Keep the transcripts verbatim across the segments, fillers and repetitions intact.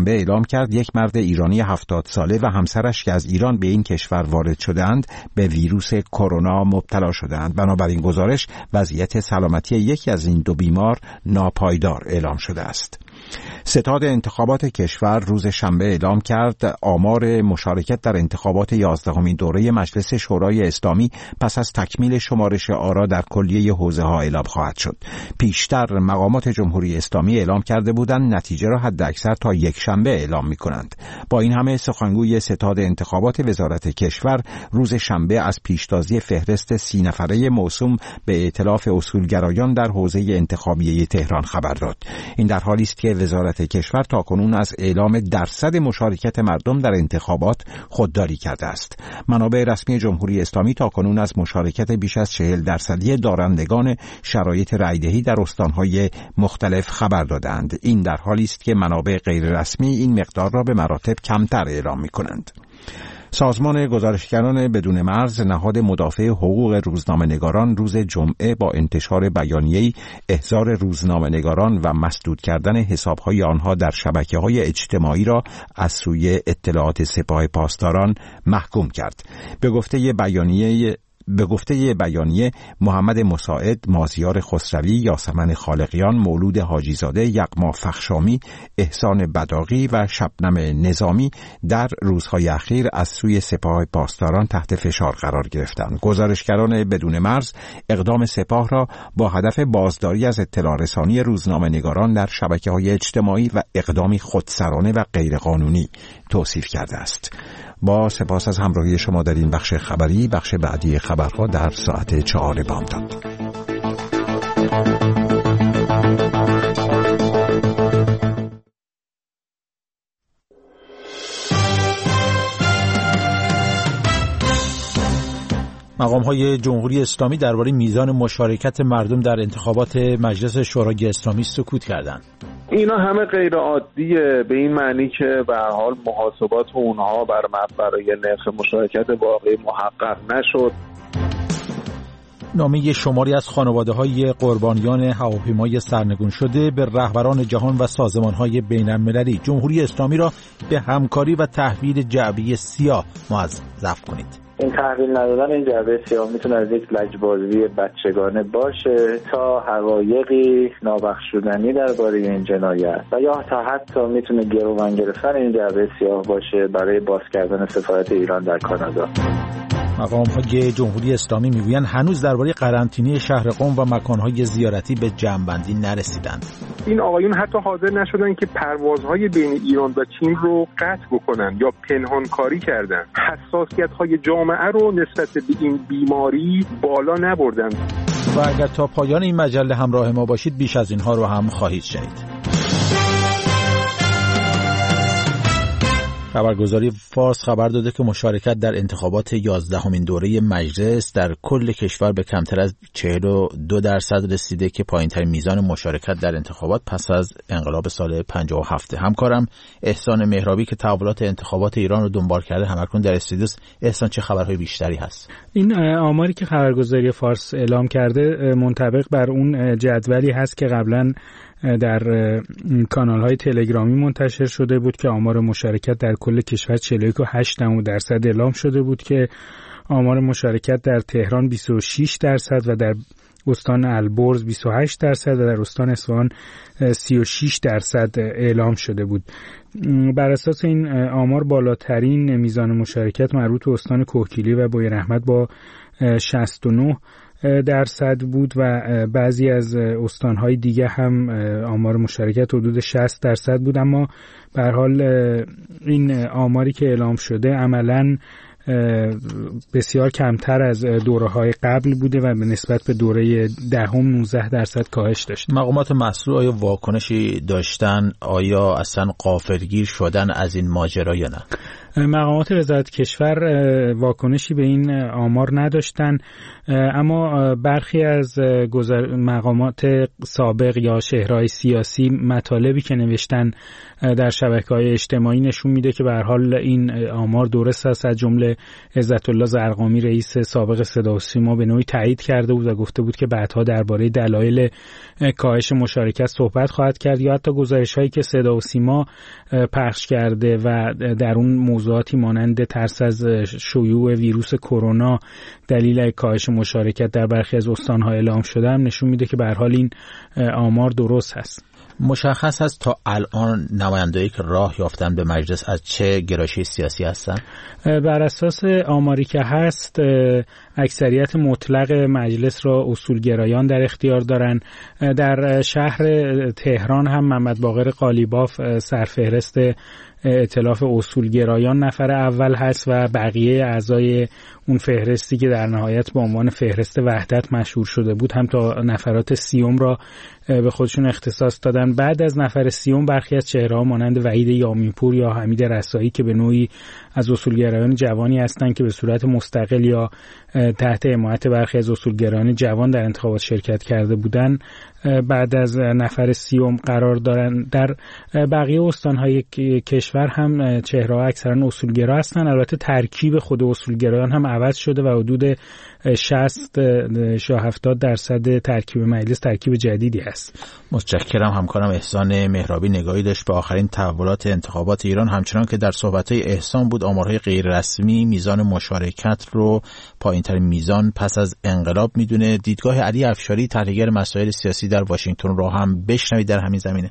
شنبه اعلام کرد یک مرد ایرانی هفتاد ساله و همسرش که از ایران به این کشور وارد شدند به ویروس کرونا مبتلا شدند. بنابراین گزارش وضعیت سلامتی یکی از این دو بیمار ناپایدار اعلام شده است. ستاد انتخابات کشور روز شنبه اعلام کرد آمار مشارکت در انتخابات یازدهمین دوره مجلس شورای اسلامی پس از تکمیل شمارش آرا در کلیه حوزه‌ها اعلام خواهد شد. پیشتر مقامات جمهوری اسلامی اعلام کرده بودند نتیجه را حداکثر تا یک شنبه اعلام می‌کنند. با این همه سخنگوی ستاد انتخابات وزارت کشور روز شنبه از پیشتازی فهرست سی نفره موسوم به ائتلاف اصولگرایان در حوزه انتخابیه تهران خبر داد. این در حالی است که وزارت کشور تاکنون از اعلام درصد مشارکت مردم در انتخابات خودداری کرده است. منابع رسمی جمهوری اسلامی تاکنون از مشارکت بیش از چهل درصدی دارندگان شرایط رایدهی در استانهای مختلف خبر دادند. این در حالی است که منابع غیر رسمی این مقدار را به مراتب کمتر اعلام می‌کنند. سازمان گزارشگران بدون مرز نهاد مدافع حقوق روزنامه‌نگاران روز جمعه با انتشار بیانیه‌ای احضار روزنامه‌نگاران و مسدود کردن حساب‌های آنها در شبکه‌های اجتماعی را از سوی اطلاعات سپاه پاسداران محکوم کرد. به گفته بیانیه به گفته بیانیه محمد مساعد، مازیار خسروی، یاسمن خالقیان، مولود حاجیزاده، یغما فخشامی، احسان بداغی و شبنم نظامی در روزهای اخیر از سوی سپاه پاسداران تحت فشار قرار گرفتند. گزارشگران بدون مرز اقدام سپاه را با هدف بازداری از اطلاع رسانی روزنامه‌نگاران در شبکه‌های اجتماعی و اقدامی خودسرانه و غیرقانونی توصیف کرده است. با سپاس از همراهی شما در این بخش خبری. بخش بعدی خبرها در ساعت چهار بامداد. مقام‌های جمهوری اسلامی درباره میزان مشارکت مردم در انتخابات مجلس شورای اسلامی سکوت کردند. اینا همه غیر عادیه، به این معنی که به هر حال محاسبات اونها بر مبنای نرخ مشارکت واقعی محقق نشد. نامه شماری از خانواده‌های قربانیان هواپیمای سرنگون شده به رهبران جهان و سازمان‌های بین‌المللی جمهوری اسلامی را به همکاری و تحویل جعبه سیاه موظف کنید. این تحویل ندادن این جعبه سیاه میتونه از یک لجبازی بچگانه باشه تا حقایقی نابخشودنی درباره این جنایت و یا تا حتی میتونه گروگان گرفتن این جعبه سیاه باشه برای باز کردن سفارت ایران در کانادا. مقام‌های جمهوری اسلامی میگویند هنوز درباره قرنطینه شهر قم و مکان‌های زیارتی به جمع‌بندی نرسیدند. این آقایون حتی حاضر نشدن که پروازهای بین ایران و چین رو قطع بکنن یا پنهانکاری کردن. حساسیت‌های جامعه رو نسبت به این بیماری بالا نبردن. و اگر تا پایان این مجله همراه ما باشید بیش از اینها رو هم خواهید شنید. خبرگزاری فارس خبر داده که مشارکت در انتخابات یازدهمین دوره مجلس در کل کشور به کمتر از چهل و دو درصد رسیده که پایین‌ترین میزان مشارکت در انتخابات پس از انقلاب سال پنجاه و هفت. همکارم احسان مهرابی که تحولات انتخابات ایران رو دنبال کرده همکنون در استودیو است. احسان، چه خبرهای بیشتری هست؟ این آماری که خبرگزاری فارس اعلام کرده منطبق بر اون جدولی هست که قبلا در کانال‌های تلگرامی منتشر شده بود که آمار مشارکت در کل کشور چهل و یک و هشت دهم درصد اعلام شده بود که آمار مشارکت در تهران بیست و شش درصد و در استان البرز بیست و هشت درصد و در استان اصفهان سی و شش درصد اعلام شده بود. بر اساس این آمار بالاترین میزان مشارکت مربوط به استان کوهگیلی و بویراحمد با شصت و نه درصد بود و بعضی از استانهای دیگه هم آمار مشارکت حدود شصت درصد بود، اما به هر حال این آماری که اعلام شده عملاً بسیار کمتر از دوره‌های قبل بوده و به نسبت به دوره دهم نوزده درصد کاهش داشت. مقامات مسئول آیا واکنشی داشتن؟ آیا اصلا غافلگیر شدن از این ماجرا یا نه؟ مقامات وزارت کشور واکنشی به این آمار نداشتن، اما برخی از مقامات سابق یا شهرهای سیاسی مطالبی که نوشتن در شبکه‌های اجتماعی نشون میده که به هر حال این آمار درست است. از جمله عزت الله زرقامی رئیس سابق صدا و سیما به نوعی تایید کرده بود و گفته بود که بعدها درباره دلایل کاهش مشارکت صحبت خواهد کرد، یا حتی گزارش‌هایی که صدا و سیما پخش کرده و در اون موضوعاتی مانند ترس از شیوع ویروس کرونا دلیل کاهش مشارکت در برخی از استان‌ها اعلام شده هم نشون میده که به هر حال این آمار درست هست. مشخص است تا الان نمایندهایی که راه یافتن به مجلس از چه گرایشی سیاسی هستن؟ بر اساس آماری که هست اکثریت مطلق مجلس را اصولگرایان در اختیار دارن. در شهر تهران هم محمد باقر قالیباف سرفهرست ائتلاف اصولگرایان نفر اول هست و بقیه اعضای اون فهرستی که در نهایت به عنوان فهرست وحدت مشهور شده بود هم تا نفرات سیوم را به خودشون اختصاص دادن. بعد از نفر سیوم برخی از چهره‌ها مانند وحید یامیپور یا حمید رسایی که به نوعی از اصولگرایان جوانی هستند که به صورت مستقل یا تحت حمایت برخی از اصولگرایان جوان در انتخابات شرکت کرده بودند بعد از نفر سیوم قرار دارن. در بقیه استان‌های کشور هم چهره‌ها اکثرا اصولگرا هستند. البته ترکیب خود اصولگرایان هم عوض شده و حدود شصت تا هفتاد درصد ترکیب مجلس ترکیب جدیدی است. متشکرم. همکارم احسان مهرابی نگاهی داشت به آخرین تحولات انتخابات ایران، همچنان که در صحبت‌های احسان بود آمارهای غیر رسمی میزان مشارکت رو پایین‌ترین میزان پس از انقلاب میدونه. دیدگاه علی افشاری تحلیلگر مسائل سیاسی در واشنگتن رو هم بشنوید در همین زمینه.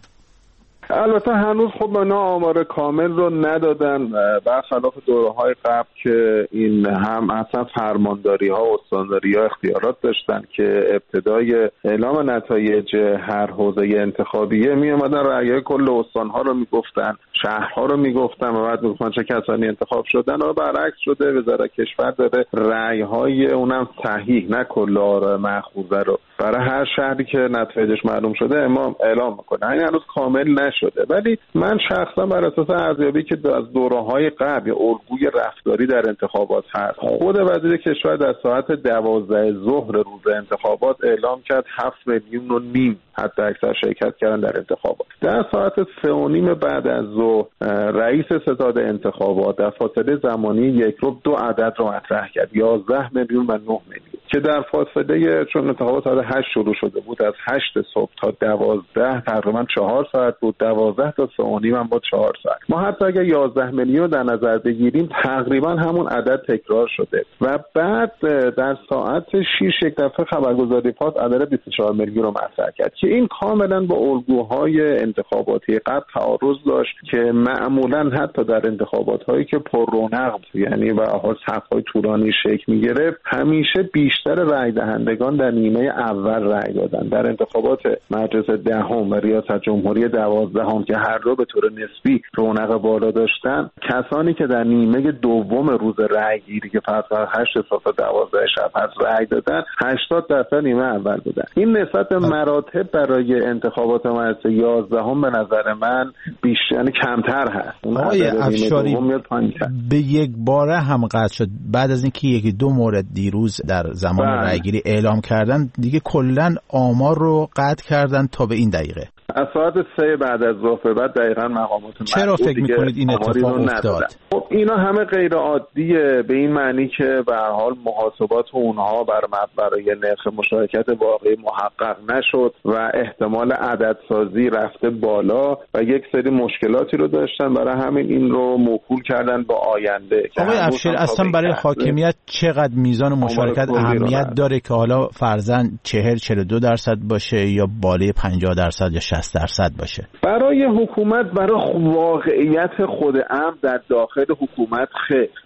البته هنوز خب اینا آمار کامل رو ندادن، برخلاف دوره‌های قبل که این هم اصلا فرمانداری ها و استانداری ها اختیارات داشتن که ابتدای اعلام نتایج هر حوزه انتخابیه می اومدن رأی کل استان ها رو میگفتن، شهرها رو میگفتن و بعد میگفتن چه کسانی انتخاب شدن. و برعکس شده، وزارت کشور داره رأی های اونم صحیح نه کل آرا مأخوذه رو برای هر شهری که نتایجش معلوم شده امام اعلام میکنه. این هنوز کامل نشده، ولی من شخصا بر اساس ارزیابی که از دوره‌های قبل الگوی رفتاری در انتخابات هست، خود وزیر کشور در ساعت دوازده ظهر روز انتخابات اعلام کرد هفت میلیون و نیم حتی اکثر شرکت کردن در انتخابات. در ساعت سه و نیم بعد از ظهر رئیس ستاد انتخابات در فاصله زمانی یک رو دو عدد رو مطرح کرد، یازده میلیون و نه میلیون، که در فاصله چون انتخابات ساعت هشت شروع شده بود از هشت صبح تا دوازده تقریبا چهار ساعت بود، دوازده تا سه و نیم هم بود چهار ساعت. ما حتی اگر یازده میلیون در نظر بگیریم تقریبا همون عدد تکرار شده و بعد در ساعت شش یک دفعه خبرگزاری فاس عدد بیست و چهار میلیون رو مطرح کرد که این کاملا با الگوهای انتخاباتی قبل تعارض داشت که معمولا حتی در انتخابات‌هایی که پر رونق یعنی به حال صف‌های طولانی شکل می‌گرفت همیشه بیشتر رأی دهندگان در نیمه اول رأی دادن. در انتخابات مجلس دهم و ریاست جمهوری دوازدهم که هر دو به طور نسبی رونق بالا داشتن، کسانی که در نیمه دوم روز رأی گیری که فقط هشت صبح تا دوازده شب هست رأی دادن هشتاد درصد نیمه اول بودن. این نسبت مراتب برای انتخابات مجلس یازدهم به نظر من بیشتر یعنی کمتر هست. آقای افشاری به یک باره هم قطع شد بعد از اینکه یکی دو مورد دیروز در زمان رأیگیری اعلام کردن، دیگه کلا آمار رو قطع کردن تا به این دقیقه. از ساعت سه بعد از ظهر بعد دقیقاً مقامات چرا فکر میکنید این اتفاق افتاد؟ خب اینا همه غیر عادیه به این معنی که به هر حال محاسبات اونها بر برای نرخ مشارکت واقعی محقق نشد و احتمال عددسازی رفته بالا و یک سری مشکلاتی رو داشتن، برای همین این رو موکول کردن با آینده. آقای افشاری اصلا برای حاکمیت چقدر میزان مشارکت اهمیت داره که حالا فرضاً چهل چهل و دو درصد باشه یا بالای پنجاه درصد یا شصت درصد باشه؟ برای حکومت برای واقعیت خود امر در داخل حکومت خیر،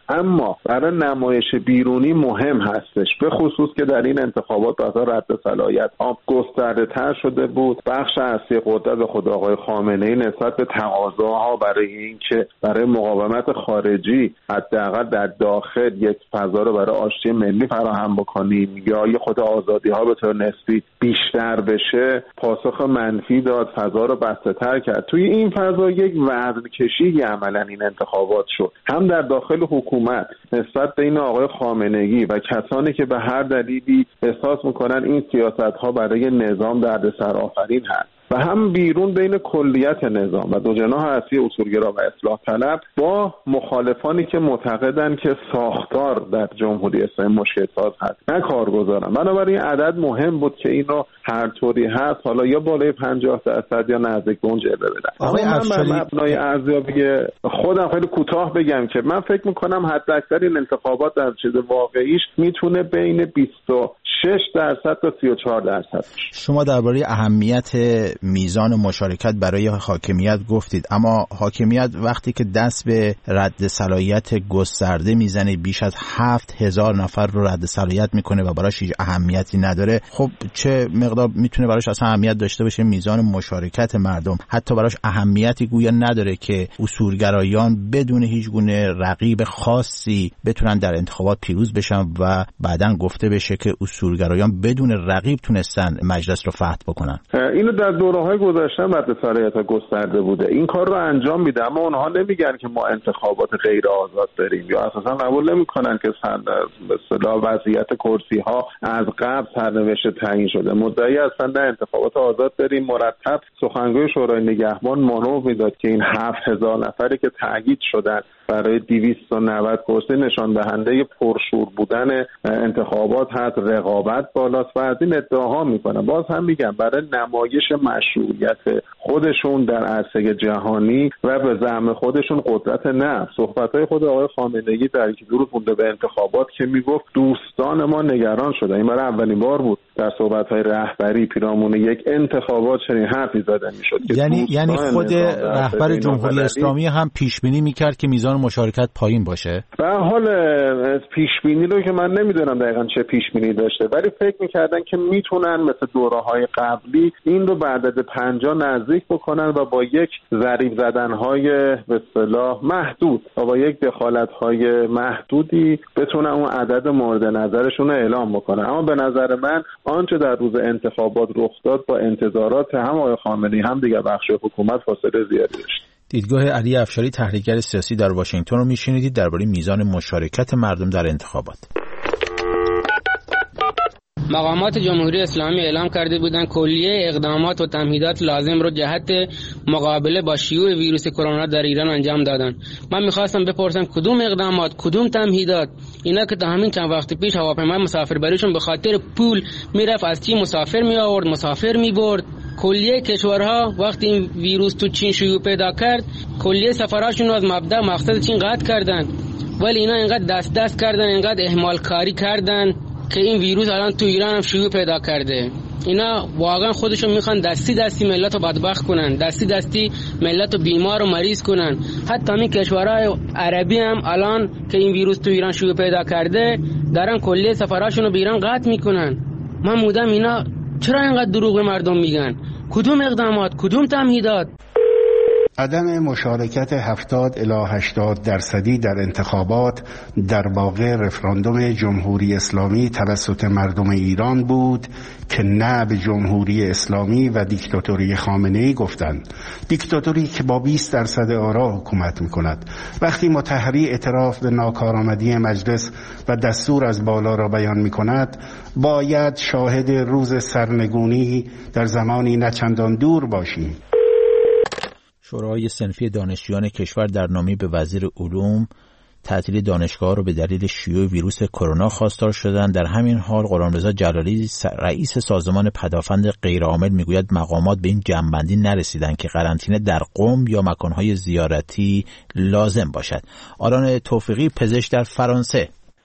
اما برای نمایش بیرونی مهم هستش، به خصوص که در این انتخابات بحث رد صلاحیت ها گسترده تر شده بود. بخش اصلی قدرت خود آقای خامنه‌ای نسبت به تقاضاها برای اینکه برای مقاومت خارجی حداقل در داخل یک فضا رو برای آشتی ملی فراهم بکنیم یا یه خود آزادی ها به طور نسبی بیشتر بشه، پاسخ منفی داد، فضا رو بسته‌تر کرد. توی این فضا یک وزن کشی عملاً این انتخابات شد، هم در داخل حکومت نسبت به این آقای خامنه‌ای و کسانی که به هر دلیلی احساس میکنن این سیاست‌ها برای نظام دردسر آفرین هست، و هم بیرون بین کلیت نظام و دو جناح اصلی اصولگرا و اصلاح طلب با مخالفانی که معتقدند که ساختار در جمهوری اسلامی مشکل ساز هست نه کارگزارن. بنابراین عدد مهم بود که این رو هر طوری هست حالا یا بالای پنجاه درصد یا نزدیک به اون جلوه بدن. آقای افشاری، من مبنای ارزیابی خودم خیلی کوتاه بگم که من فکر میکنم حد اکثر این انتخابات در چیز واقعیش میتونه بین بیست و شش درصد تا سی و چهار درصد. شما درباره اهمیت میزان مشارکت برای حاکمیت گفتید، اما حاکمیت وقتی که دست به رد صلاحیت گسترده میزنه، بیش از هفت هزار نفر رو رد صلاحیت میکنه و براش هیچ اهمیتی نداره، خب چه مقدار میتونه براش اصلا اهمیت داشته باشه میزان مشارکت مردم؟ حتی براش اهمیتی گویا نداره که اصولگرایان بدون هیچ گونه رقیب خاصی بتونن در انتخابات پیروز بشن و بعداً گفته بشه که اصولگرایان بدون رقیب تونستن مجلس رو فتح بکنن. اینو در دوره‌های گذشته رد صلاحیت گسترده بوده، این کار رو انجام میده، اما اونها نمیگن که ما انتخابات غیر آزاد داریم یا اساسا قبول نمیکنن که به اصطلاح وضعیت کرسی ها از قبل سرنوشت تعیین شده. مدعی هستن نه انتخابات آزاد داریم. مرتب سخنگوی شورای نگهبان مانور میداد که این هفت هزار نفری که تایید شدن برای دویست و نود کرسی نشان دهنده پرشور بودن انتخابات هست، رقابت بالاست و از این ادعاها میکنن. باز هم میگم برای نمایش مشروعیت خودشون در عرصه جهانی و به زعم خودشون قدرت نفس. صحبت‌های خود آقای خامنه‌ای در یک روز مونده به انتخابات که میگفت دوستان ما نگران شدن، این برای اولین بار بود در صحبت‌های رهبری پیرامون یک انتخابات چنین حرفی زده میشد. یعنی یعنی خود رهبر جمهوری اسلامی هم پیش بینی میکرد که میزان مشارکت پایین باشه؟ به حال پیش بینی رو که من نمیدونم دقیقاً چه پیش بینی داشته، ولی فکر میکردن که میتونن مثل دوره‌های قبلی این رو به عدد پنجاه نزدیک بکنن و با یک ضریب زدن‌های به اصطلاح محدود و با یک دخالت‌های محدودی بتونن اون عدد مورد نظرشون رو اعلام بکنن. اما به نظر من آنچه در روز انتخابات رخ داد با انتظارات هم آقای خامنه‌ای هم دیگر بخش حکومت فاصله زیادی داشت. دیدگاه علی افشاری، تحلیلگر سیاسی در واشنگتن رو میشنیدید درباره میزان مشارکت مردم در انتخابات. مقامات جمهوری اسلامی اعلام کرده بودند کلیه اقدامات و تمهیدات لازم رو جهت مقابله با شیوع ویروس کرونا در ایران انجام دادن. من میخواستم بپرسم کدوم اقدامات، کدوم تمهیدات؟ اینا که تا همین چند وقت پیش هواپیمای مسافربریشون به خاطر پول میرفت از چین مسافر می آورد، مسافر می برد. کلیه کشورها وقتی این ویروس تو چین شیوع پیدا کرد، کلیه سفراشون رو از مبدا مقصد چین قطع کردن. ولی اینا اینقدر دست دست کردن، اینقدر اهمال کاری کردن که این ویروس الان تو ایران هم شیوع پیدا کرده. اینا واقعا خودشون میخوان دستی دستی ملت رو بدبخت کنن، دستی دستی ملت رو بیمار و مریض کنن. حتی همین کشورهای عربی هم الان که این ویروس تو ایران شیوع پیدا کرده دارن کلیه سفراشون رو به ایران قطع میکنن. من مودم اینا چرا اینقدر دروغ به مردم میگن؟ کدوم اقدامات، کدوم تمهیدات؟ عدم مشارکت هفتاد الی هشتاد درصدی در انتخابات در واقع رفراندوم جمهوری اسلامی توسط مردم ایران بود که نه به جمهوری اسلامی و دیکتاتوری خامنه‌ای گفتند. دیکتاتوری که با بیست درصد آرا حکومت میکند. وقتی مطهری اعتراف به ناکارآمدی مجلس و دستور از بالا را بیان میکند، باید شاهد روز سرنگونی در زمانی نچندان دور باشیم. شورای صنفی دانشجویان کشور در نامه به وزیر علوم تعطیل دانشگاه را به دلیل شیوع ویروس کرونا خواستار شدند. در همین حال غلامرضا جلالی رئیس سازمان پدافند غیرعامل میگوید مقامات به این جمع‌بندی نرسیدند که قرنطینه در قم یا مکانهای زیارتی لازم باشد. آران توفیقی، پزشک در فرانسه: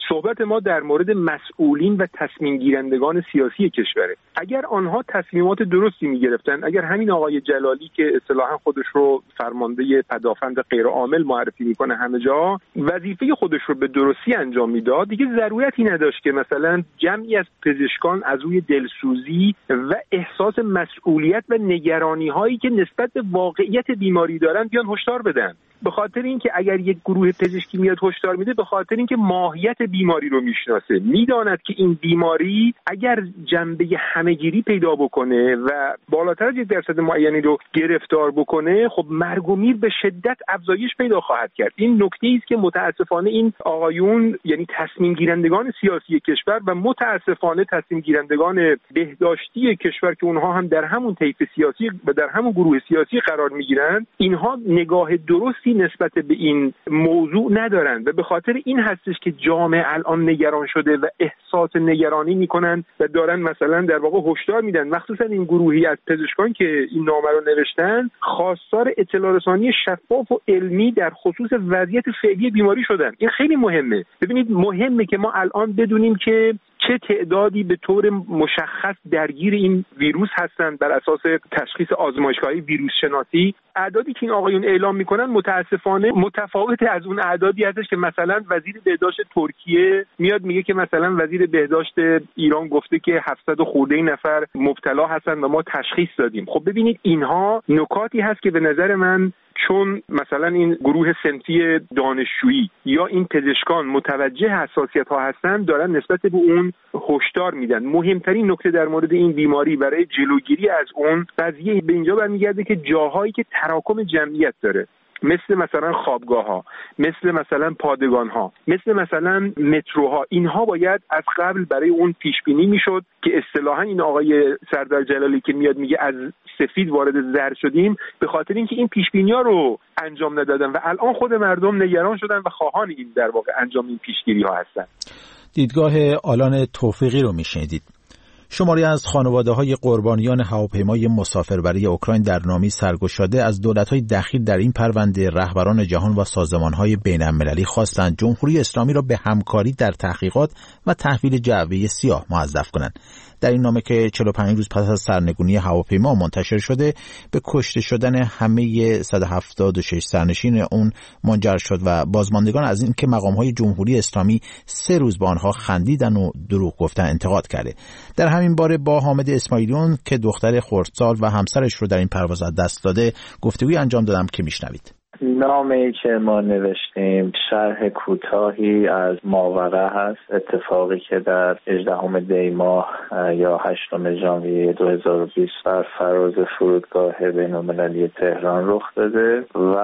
صحبت ما در مورد مسئولین و تصمیم گیرندگان سیاسی کشوره. اگر آنها تصمیمات درستی میگرفتن، اگر همین آقای جلالی که اصطلاحا خودش رو فرمانده پدافند غیر عامل معرفی میکنه همه جا، وظیفه خودش رو به درستی انجام میداد، دیگه ضرورتی نداشت که مثلا جمعی از پزشکان از روی دلسوزی و احساس مسئولیت و نگرانی هایی که نسبت به واقعیت بیماری دارن بیان هشدار بدن. به خاطر اینکه اگر یک گروه پزشکی میاد هشدار میده، به خاطر اینکه ماهیت بیماری رو میشناسه، میداند که این بیماری اگر جنبه همه‌گیری پیدا بکنه و بالاتر از یک درصد معینی رو گرفتار بکنه، خب مرگ و میر به شدت افزایش پیدا خواهد کرد. این نکته است که متاسفانه این آقایون، یعنی تصمیم گیرندگان سیاسی کشور و متاسفانه تصمیم گیرندگان بهداشتی کشور که اونها هم در همون طیف سیاسی و در همون گروه سیاسی قرار میگیرند، اینها نگاه درستی نسبت به این موضوع ندارند و به خاطر این هستش که جامعه الان نگران شده و احساس نگرانی میکنن و دارن مثلا در واقع هشدار میدن، مخصوصا این گروهی از پزشکان که این نامه رو نوشتن، خواستار اطلاع رسانی شفاف و علمی در خصوص وضعیت فعلی بیماری شدن. این خیلی مهمه. ببینید مهمه که ما الان بدونیم که چه تعدادی به طور مشخص درگیر این ویروس هستند بر اساس تشخیص آزمایشگاهی ویروس شناسی. اعدادی که این آقایون اعلام میکنن متاسفانه متفاوت از اون اعدادی هستش که مثلا وزیر بهداشت ترکیه میاد میگه که مثلا وزیر بهداشت ایران گفته که هفتصد و خورده نفر مبتلا هستن و ما تشخیص دادیم. خب ببینید اینها نکاتی هست که به نظر من چون مثلا این گروه صنفی دانشجویی یا این پزشکان متوجه حساسیت ها هستن، دارن نسبت به اون هشدار میدن. مهمترین نکته در مورد این بیماری برای جلوگیری از اون قضیه به اینجا برمیگرده که جاهایی که تراکم جمعیت داره، مثل مثلا خوابگاه ها، مثل مثلا پادگان ها، مثل مثلا متروها، اینها باید از قبل برای اون پیش بینی میشد که اصطلاحا این آقای سردار جلالی که میاد میگه از سفید وارد زرد شدیم، به خاطر اینکه این پیش بینی ها رو انجام ندادن و الان خود مردم نگران شدن و خواهان این در واقع انجام این پیشگیری ها هستن. دیدگاه آلان توفیقی رو میشنیدید. شماری از خانواده‌های قربانیان هواپیمای مسافربری اوکراین در نامی سرگشاده از دولت‌های دخیل در این پرونده رهبران جهان و سازمان‌های بین‌المللی خواستند جمهوری اسلامی را به همکاری در تحقیقات و تحویل جعبه سیاه موظف کنند. در این نامه که چهل و پنج روز پس از سرنگونی هواپیما منتشر شده، به کشته شدن همه صد و هفتاد و شش سرنشین اون منجر شد و بازماندگان از این که مقام‌های جمهوری اسلامی سه روز با آنها خندیدن و دروغ گفتن انتقاد کرده. در همین باره با حامد اسماعیلیون که دختر خردسال و همسرش رو در این پرواز از دست داده گفتگوی انجام دادم که میشنوید. نامه‌ای که ما نوشتیم شرح کوتاهی از ماوقع هست، اتفاقی که در هجدهم دی ماه یا هشتم ژانویه دو هزار و بیست بر فراز فرودگاه بین‌المللی تهران رخ داده و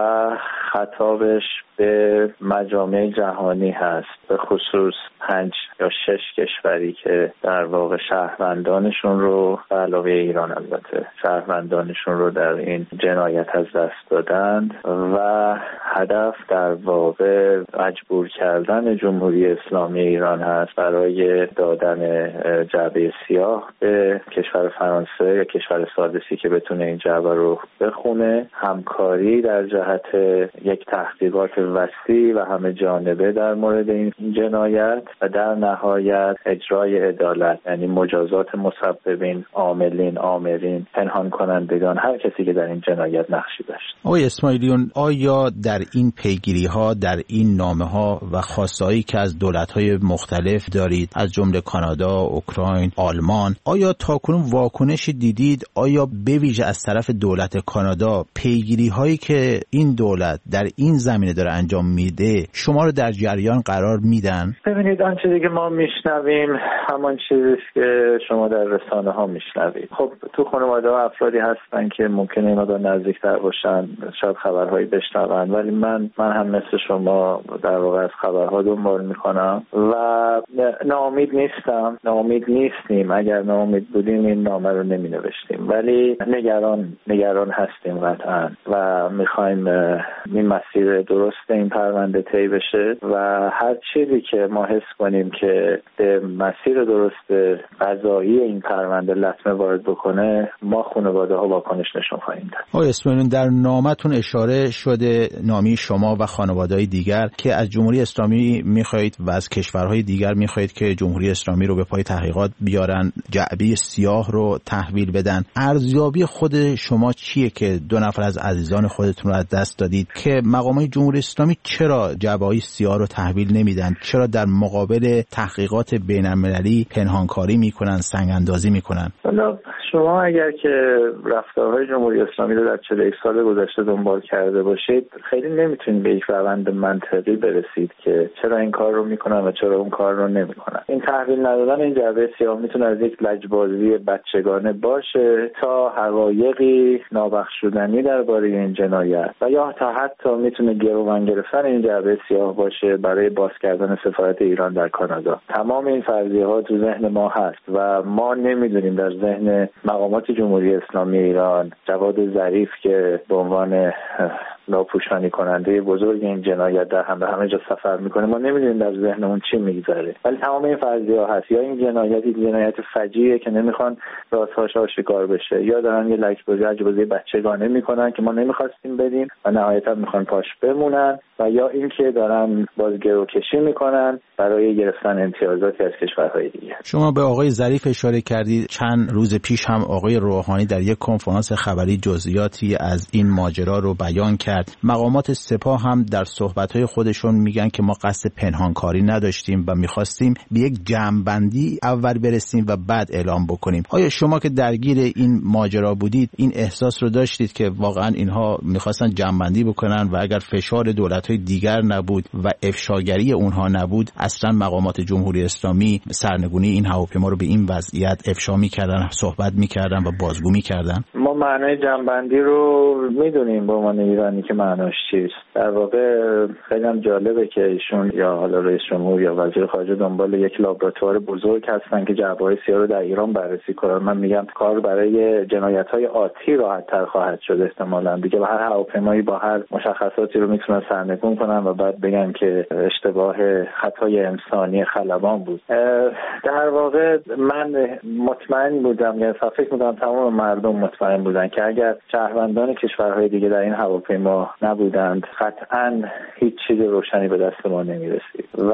خطابش به مجامع جهانی هست، به خصوص پنج یا شش کشوری که در واقع شهروندانشون رو به علاوه ایران البته شهروندانشون رو در این جنایت از دست دادند و هدف در واقع مجبور کردن جمهوری اسلامی ایران هست برای دادن جعبه سیاه به کشور فرانسه یا کشور سادسی که بتونه این جعبه رو بخونه، همکاری در جهت یک تحقیقات وسیع و همه جانبه در مورد این جنایت و در نهایت اجرای عدالت، یعنی مجازات مسببین، عاملین، آمرین، پنهان کنندگان، هر کسی که در این جنایت نقشی داشت. آقای اسماعیلیون، آیا در این پیگیری ها، در این نامه ها و خواستهایی که از دولت های مختلف دارید از جمله کانادا، اوکراین، آلمان، آیا تاکنون واکنشی دیدید؟ آیا به ویژه از طرف دولت کانادا پیگیری هایی که این دولت در این زمینه داره انجام میده شما رو در جریان قرار میدن؟ ببینید آنچه دیگه ما میشنویم همان چیزیست که شما در رسانه ها میشنوید. خب تو خانواده ها افرادی هستن که ممکنه اینا با نزدیکتر باشن، شاید خبرهایی بشنون، ولی من من هم مثل شما در واقع از خبرها دنبال میکنم و ناامید نیستم، ناامید نیستیم. اگر ناامید بودیم این نامه رو نمی نوشتیم، ولی نگران نگران هستیم قطعا و میخوایم این مسیر درست این پرونده طی بشه و هر چیزی که ما حس کنیم که به مسیر درست قضایی این پرونده لطمه وارد بکنه، ما خانواده ها واکنش نشون خواهیم داد. آقای اسماعیلیون، در نامتون اشاره شده، نامه اسلامی، شما و خانواده‌های دیگر که از جمهوری اسلامی میخواهید و از کشورهای دیگر میخواهید که جمهوری اسلامی رو به پای تحقیقات بیارن، جعبه سیاه رو تحویل بدن، ارزیابی خود شما چیه که دو نفر از عزیزان خودتون رو از دست دادید که مقامات جمهوری اسلامی چرا جعبه سیاه رو تحویل نمیدن؟ چرا در مقابل تحقیقات بین‌المللی پنهانکاری میکنن، سنگ اندازی میکنن؟ حالا شما اگر که رفتارهای جمهوری اسلامی رو در چهل و یک سال گذشته دنبال کرده باشید، خیلی نمیتونید به یک روند منطقی برسید که چرا این کار رو میکنن و چرا اون کار رو نمیکنن. این تحویل ندادن این جعبه سیاه میتونه از یک لجبازی بچگانه باشه تا حقایقی نابخشودنی درباره این جنایت و یا تا حتی میتونه گروگان گرفتن این جعبه سیاه باشه برای باز کردن سفارت ایران در کانادا. تمام این فرضیه‌ها تو ذهن ما هست و ما نمیدونیم در ذهن مقامات جمهوری اسلامی ایران جواد ظریف که به عنوان ناپوشانی کننده بزرگ این جنایت در هم به همه جا سفر میکنه، ما نمیدونیم در ذهن اون چی میگذره، ولی تمام این فرضیه‌ها هست. یا این جنایت این جنایت فجیعه که نمیخوان رازهاش آشکار بشه، یا دارن یه لجبازی لجبازی بچگانه میکنن که ما نمیخواستیم بدیم و نهایتا میخوان پاش بمونن، و یا اینکه دارن باز گروکشی میکنن برای گرفتن امتیازاتی از کشورهای دیگه. شما به آقای ظریف اشاره کردید. چند روز پیش هم آقای روحانی در یک کنفرانس خبری جزئیاتی از این ماجرا رو بیان کرد. مقامات سپاه هم در صحبت‌های خودشون میگن که ما قصد پنهانکاری نداشتیم و می‌خواستیم به یک جمع‌بندی اول برسیم و بعد اعلام بکنیم. آیا شما که درگیر این ماجرا بودید این احساس رو داشتید که واقعا اینها می‌خواستن جمع‌بندی بکنن و اگر فشار دولت‌های دیگر نبود و افشاگری اونها نبود، اصلا مقامات جمهوری اسلامی سرنگونی این هواپیما رو به این وضعیت افشا می‌کردن، صحبت می‌کردن و بازگو می‌کردن؟ ما معنای جمع‌بندی رو می‌دونیم به عنوان ایرانی که معناش چیست. در واقع خیلی هم جالبه که ایشون یا حالا رئیس جمهور یا وزیر خارجه دنبال یک لابراتوار بزرگ هستن که جعبه‌های سیاه رو در ایران بررسی کنن. من میگم کار برای جنایت‌های آتی راحت‌تر خواهد شد احتمالاً. دیگه با هر هواپیمایی با هر مشخصاتی رو میتونن سرنگون کنن و بعد بگن که اشتباه خطای انسانی خلبان بود. در واقع من مطمئن بودم، یعنی فکر می‌کنم تمام مردم مطمئن بودن که اگر شهروندان کشورهای دیگه در این هواپیما نبودند قطعاً هیچ چیز روشنی به دست ما نمی‌رسید و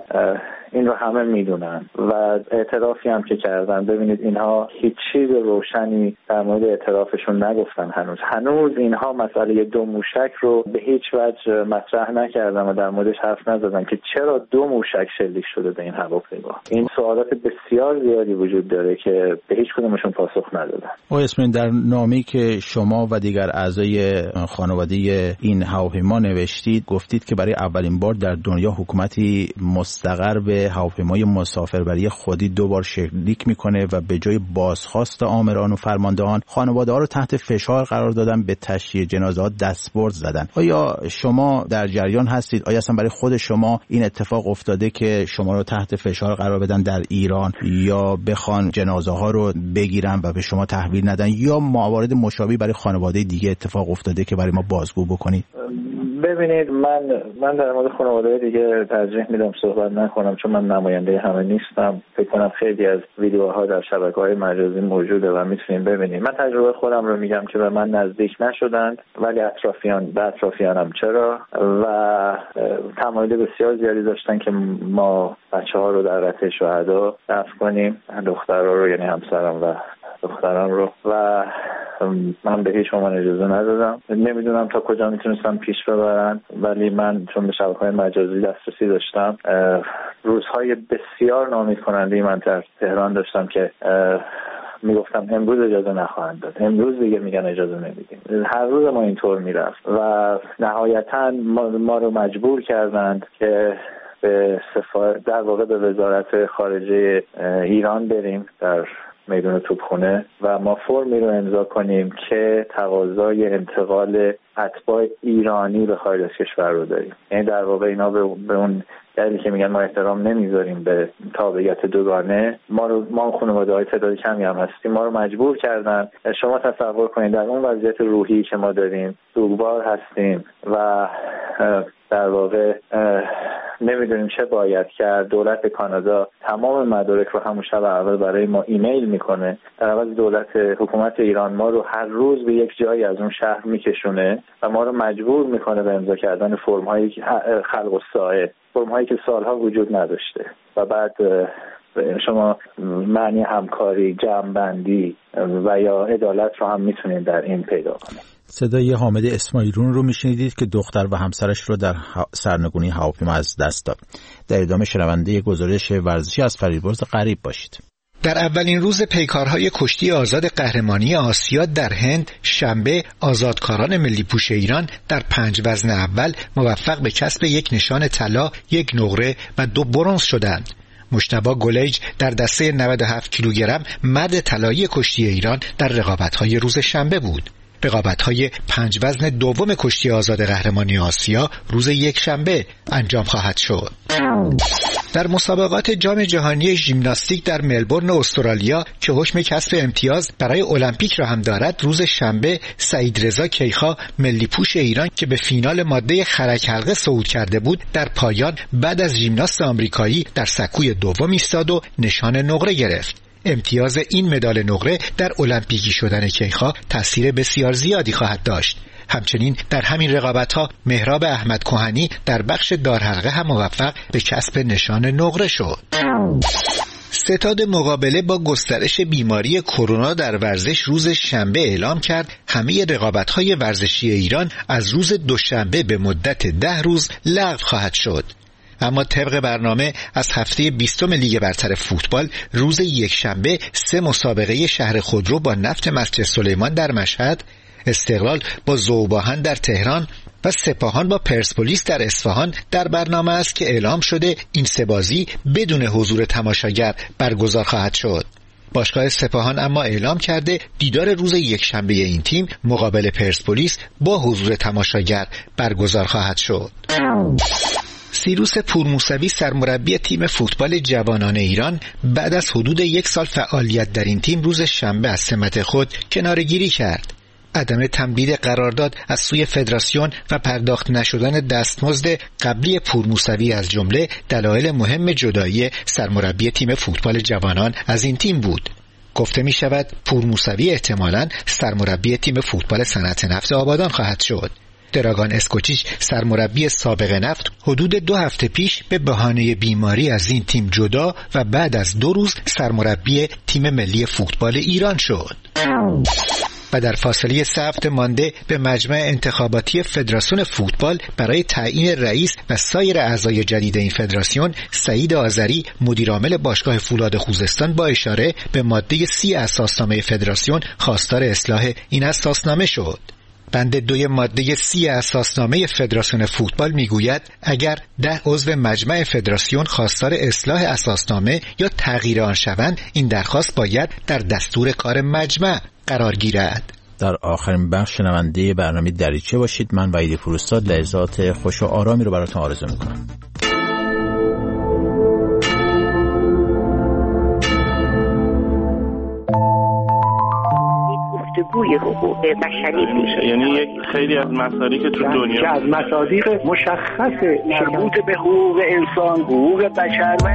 این رو همه میدونن و اعترافی هم که کردن. ببینید اینها هیچ چیز روشنی در مورد اعترافشون نگفتن هنوز. هنوز اینها مسئله دو موشک رو به هیچ وجه مطرح نکردن و در موردش حرف نزدن که چرا دو موشک شلیک شده به این هواپیما. این سوالات بسیار زیادی وجود داره که به هیچ کدومشون پاسخ ندادن. آقای اسماعیلی، در نامه‌ای که شما و دیگر اعضای خانواده این هواپیما نوشتید گفتید که برای اولین بار در دنیا حکومتی مستقر به هواپیمای مسافربری خودی دو بار شلیک میکنه و به جای بازخواست آمران و فرماندهان خانواده ها رو تحت فشار قرار دادن، به تشییع جنازه ها دستبرد زدن. آیا شما در جریان هستید؟ آیا اصلا برای خود شما این اتفاق افتاده که شما رو تحت فشار قرار بدن در ایران یا بخوان جنازه ها رو بگیرن و به شما تحویل ندن، یا موارد مشابهی برای خانواده دیگه اتفاق افتاده که برای ما بازگو بکنید؟ ببینید من من در مورد خانواده دیگه ترجیح میدم صحبت نکنم چون من نماینده همه نیستم. فکر کنم خیلی از ویدیوها در شبکه‌های مجازی موجوده و میتونید ببینید. من تجربه خودم رو میگم که به من نزدیک نشدند ولی اطرافیان به اطرافیانم چرا و تمایل بسیار زیادی داشتن که ما بچه‌ها رو در رته شهدا دفن کنیم، دخترها رو یعنی همسرم و دخترم رو، و من به هیچ عنوان اجازه ندادم. نمیدونم تا کجا میتونستم پیش ببرن ولی من چون به شبکه‌های مجازی دسترسی داشتم روزهای بسیار ناامید کننده من در تهران داشتم که میگفتم امروز اجازه نخواهند داد، امروز دیگه میگن اجازه نمیدیم. هر روز ما اینطور میرفت و نهایتاً ما, ما رو مجبور کردند که به سفارت در واقع به وزارت خارجه ایران بریم در میدون توپخونه و ما فرمی رو امضا کنیم که تقاضای انتقال اتباع ایرانی به خارج از کشور رو داریم. یعنی در واقع اینا به, به اون دلیلی که میگن ما احترام نمیذاریم به تابعیت دوگانه، ما رو ما خانواده‌های تعداد کمی هم هستیم، ما رو مجبور کردن. شما تصور کنید در اون وضعیت روحی که ما داریم، سوگوار هستیم و در واقع نمیدونیم چه باید کرد. دولت کانادا تمام مدارک رو همون شب اول برای ما ایمیل میکنه، در عوض دولت حکومت ایران ما رو هر روز به یک جایی از اون شهر میکشونه و ما رو مجبور میکنه به امضا کردن فرم هایی که خلق الساعه، فرم هایی که سالها وجود نداشته و بعد شما معنی همکاری، جمع‌بندی و یا عدالت رو هم میتونید در این پیدا کنید. صدای حامد اسماعیلون رو میشنیدید که دختر و همسرش رو در سرنگونی هواپیما از دست داد. در ادامه شنونده گزارش ورزشی از فریبرز غریب باشید. در اولین روز پیکارهای کشتی آزاد قهرمانی آسیا در هند شنبه، آزادکاران ملی پوش ایران در پنج وزن اول موفق به کسب یک نشان طلا، یک نقره و دو برنز شدند. مجتبی گلیج در دسته نود و هفت کیلوگرم مرد طلایی کشتی ایران در رقابت‌های روز شنبه بود. رقابت‌های پنج وزن دوم کشتی آزاد قهرمانی آسیا روز یک شنبه انجام خواهد شد. در مسابقات جام جهانی ژیمناستیک در ملبورن استرالیا که حکم کسب امتیاز برای المپیک را هم دارد، روز شنبه سعید رضا کیخا ملی پوش ایران که به فینال ماده خرک حلقه صعود کرده بود، در پایان بعد از ژیمناست آمریکایی در سکوی دوم ایستاد و نشان نقره گرفت. امتیاز این مدال نقره در المپیکی شدن کیخا تأثیر بسیار زیادی خواهد داشت. همچنین در همین رقابت‌ها مهراب احمد کهنی در بخش دارحلقه هم موفق به کسب نشان نقره شد. ستاد مقابله با گسترش بیماری کرونا در ورزش روز شنبه اعلام کرد همه رقابت‌های ورزشی ایران از روز دوشنبه به مدت ده روز لغو خواهد شد. اما طبق برنامه از هفته بیستم لیگ برتر فوتبال روز یک شنبه سه مسابقه شهر خودرو با نفت مسجد سلیمان در مشهد، استقلال با ذوباهن در تهران و سپاهان با پرسپولیس در اصفهان در برنامه است که اعلام شده این سه بازی بدون حضور تماشاگر برگزار خواهد شد. باشگاه سپاهان اما اعلام کرده دیدار روز یک شنبه این تیم مقابل پرسپولیس با حضور تماشاگر برگزار خواهد شد. سیروس پورموسوی سرمربی تیم فوتبال جوانان ایران بعد از حدود یک سال فعالیت در این تیم روز شنبه از سمت خود کناره‌گیری کرد. عدم تمدید قرارداد از سوی فدراسیون و پرداخت نشدن دستمزد قبلی پورموسوی از جمله دلایل مهم جدایی سرمربی تیم فوتبال جوانان از این تیم بود. گفته می شود پورموسوی احتمالاً سرمربی تیم فوتبال صنعت نفت آبادان خواهد شد. دراگان اسکوچیچ سرمربی سابق نفت حدود دو هفته پیش به بهانه بیماری از این تیم جدا و بعد از دو روز سرمربی تیم ملی فوتبال ایران شد. و در فاصله سه هفته مانده به مجمع انتخاباتی فدراسیون فوتبال برای تعیین رئیس و سایر اعضای جدید این فدراسیون، سعید آذری مدیرعامل باشگاه فولاد خوزستان با اشاره به ماده سی اساسنامه فدراسیون خواستار اصلاح این اساسنامه شد. بند دوی ماده سی اساسنامه فدراسیون فوتبال میگوید اگر ده عضو مجمع فدراسیون خواستار اصلاح اساسنامه یا تغییر آن شوند، این درخواست باید در دستور کار مجمع قرار گیرد. در آخرین بخش شنونده برنامه دریچه باشید. من وحید فرستاد لحظات خوش و آرامی رو براتون آرزو میکنم. گوی حقوق بشری میشه، یعنی یک خیلی از مسائلی که تو دنیا که از مصادیق مشخص مربوط به حقوق انسان، حقوق بشر و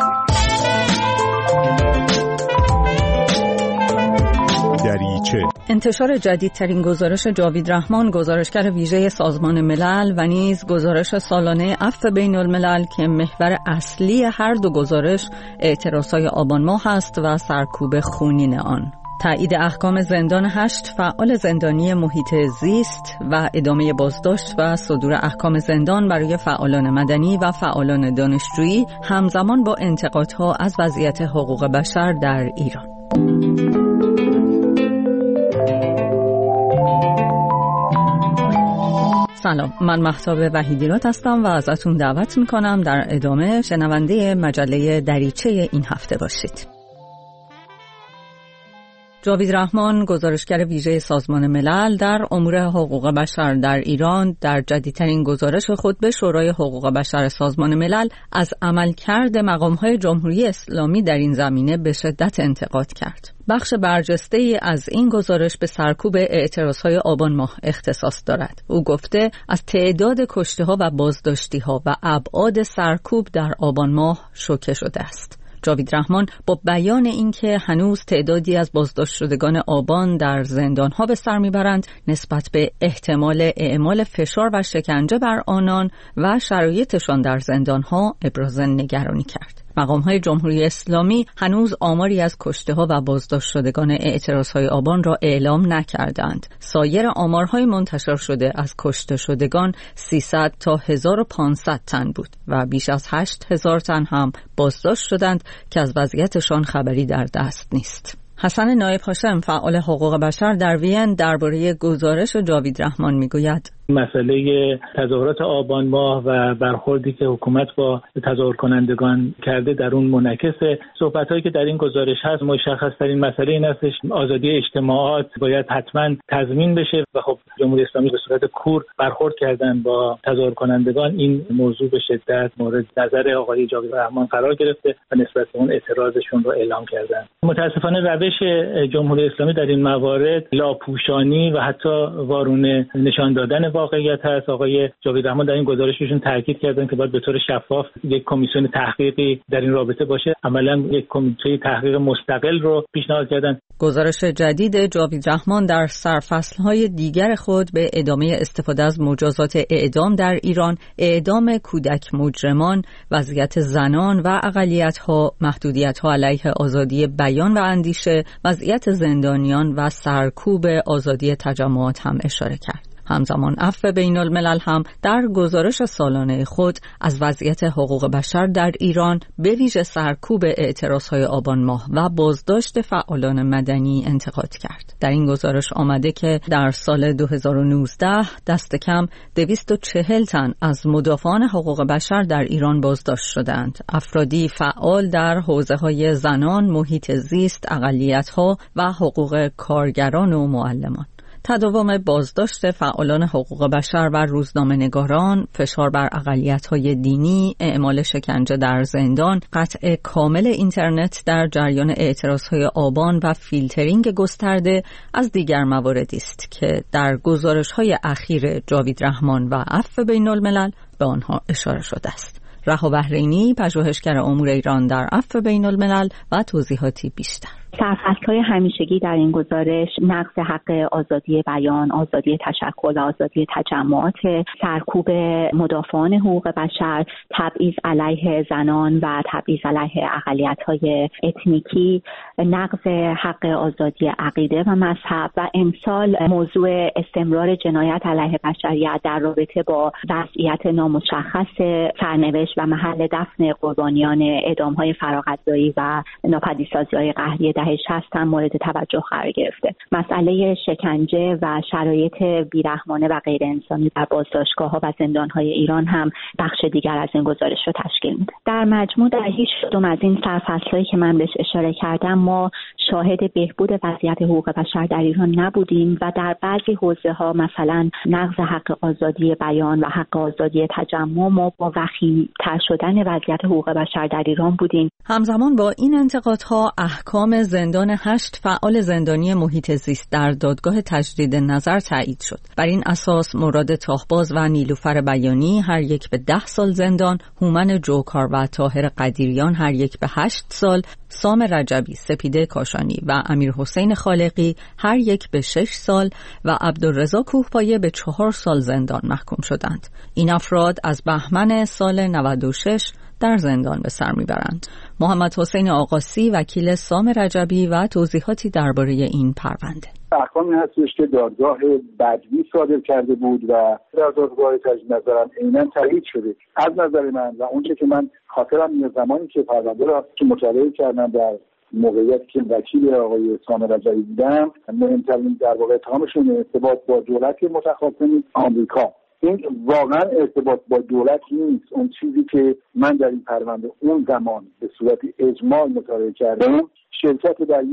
دریچه. انتشار جدیدترین گزارش جاوید رحمان، گزارشگر ویژه سازمان ملل و نیز گزارش سالانه عفو بین الملل که محور اصلی هر دو گزارش اعتراضهای آبان ماه است و سرکوب خونین آن. تایید احکام زندان هشت فعال زندانی محیط زیست و ادامه بازداشت و صدور احکام زندان برای فعالان مدنی و فعالان دانشجویی همزمان با انتقادها از وضعیت حقوق بشر در ایران. سلام، من مهتاب وحیدیراد هستم و ازتون دعوت میکنم در ادامه شنونده مجله دریچه این هفته باشید. جاوید رحمان، گزارشگر ویژه سازمان ملل در امور حقوق بشر در ایران، در جدیدترین گزارش خود به شورای حقوق بشر سازمان ملل از عملکرد مقام‌های جمهوری اسلامی در این زمینه به شدت انتقاد کرد. بخش برجسته‌ای از این گزارش به سرکوب اعتراضهای آبان ماه اختصاص دارد. او گفته از تعداد کشته‌ها و بازداشتی‌ها و ابعاد سرکوب در آبان ماه شوکه شده است. جاوید رحمان با بیان اینکه هنوز تعدادی از بازداشت شدگان آبان در زندان‌ها به سر می‌برند، نسبت به احتمال اعمال فشار و شکنجه بر آنان و شرایطشان در زندان‌ها ابراز نگرانی کرد. مقام‌های جمهوری اسلامی هنوز آماری از کشته‌ها و بازداشت شدگان اعتراض‌های آبان را اعلام نکردند. سایر آمارهای منتشر شده از کشته شدگان سیصد تا هزار و پانصد تن بود و بیش از هشت هزار تن هم بازداشت شدند که از وضعیتشان خبری در دست نیست. حسن نایب هاشم، فعال حقوق بشر در وین، درباره گزارش جاوید رحمان میگوید: مسئله تظاهرات آبان ماه و برخوردی که حکومت با تظاهر کنندگان کرده در اون منعکس صحبت‌هایی که در این گزارش هست. مشخص‌ترین مسئله این هستش آزادی اجتماعات باید حتما تضمین بشه و خب جمهوری اسلامی به صورت کور برخورد کردن با تظاهر کنندگان. این موضوع به شدت مورد نظر آقای جاوید رحمان قرار گرفته و نسبت به اون اعتراضشون رو اعلام کردن. متاسفانه روش جمهوری اسلامی در این موارد لاپوشانی و حتی وارونه نشان دادن واقعیت هست. آقای جاوید رحمان در این گزارششون تاکید کردن که باید به طور شفاف یک کمیسیون تحقیقی در این رابطه باشه. عملاً یک کمیته تحقیق مستقل رو پیشنهاد کردن. گزارش جدید جاوید رحمان در سرفصل‌های دیگر خود به ادامه استفاده از مجازات اعدام در ایران، اعدام کودک مجرمان، وضعیت زنان و اقلیت‌ها، محدودیت‌ها علیه آزادی بیان و اندیشه، وضعیت زندانیان و سرکوب آزادی تجمعات هم اشاره کرد. همزمان عفو بین الملل هم در گزارش سالانه خود از وضعیت حقوق بشر در ایران به ویژه سرکوب اعتراضهای آبان ماه و بازداشت فعالان مدنی انتقاد کرد. در این گزارش آمده که در سال دو هزار و نوزده دست کم دویست و چهل تن از مدافعان حقوق بشر در ایران بازداشت شدند. افرادی فعال در حوزه‌های زنان، محیط زیست، اقلیت‌ها و حقوق کارگران و معلمان. تداوم بازداشت فعالان حقوق بشر و روزنامه‌نگاران، فشار بر اقلیت‌های دینی، اعمال شکنجه در زندان، قطع کامل اینترنت در جریان اعتراضهای آبان و فیلترینگ گسترده از دیگر مواردی است که در گزارش‌های اخیر جاوید رحمان و عفو بین الملل به آنها اشاره شده است. رها بحرینی، پژوهشگر امور ایران در عفو بین الملل و توضیحاتی بیشتر. سرفصل‌های همیشگی در این گزارش نقض حق آزادی بیان، آزادی تشکل و آزادی تجمعات، سرکوب مدافعان حقوق بشر، تبعیض علیه زنان و تبعیض علیه اقلیت‌های اتنیکی، نقض حق آزادی عقیده و مذهب و امسال موضوع استمرار جنایت علیه بشریت در رابطه با وضعیت نامشخص سرنوشت و محل دفن قربانیان اعدام‌های فراقضایی و ناپدیدسازی‌های قهری دهه شصت هم مورد توجه قرار گرفته. مسئله شکنجه و شرایط بیرحمانه و غیر انسانی در بازداشتگاه‌ها و زندان‌های ایران هم بخش دیگر از این گزارش رو تشکیل میده. در مجموع در هیچ کدوم از این سرفصل‌هایی که من بهش اشاره کردم ما شاهد بهبود وضعیت حقوق بشر در ایران نبودیم و در بعضی حوزه‌ها مثلا نقض حق آزادی بیان و حق آزادی تجمع ما با وخیم‌تر شدن وضعیت حقوق بشر در ایران بودیم. همزمان با این انتقادها احکام زندان هشت فعال زندانی محیط زیست در دادگاه تجدید نظر تایید شد. بر این اساس مراد تاهباز و نیلوفر بیانی هر یک به ده سال زندان، هومن جوکار و طاهر قدیریان هر یک به هشت سال، سام رجبی، سپیده کاشانی و امیر حسین خالقی هر یک به شش سال و عبدالرضا کوهپایه به چهار سال زندان محکوم شدند. این افراد از بهمن سال نود و شش در زندان به سر میبرند. محمد حسین آقاسی، وکیل سام رجبی و توضیحاتی درباره این پرونده. احکامی هستش که دادگاه بدوی صادر کرده بود و در دادگاه تجدید نظرم عیناً تایید شده. از نظر من و اونچه که من خاطرم میاد زمانی که پرونده را که مطالعه کردم در موقعیتی که وکیل آقای سام رجبی بودم، مهمترین در واقع اتهامشون ارتباط با دولت متخاصم آمریکا. این واقعا ارتباط با دولت نیست. اون چیزی که من در این پرونده اون زمان به صورت اجماع مطالعه کردم، شرکت در یک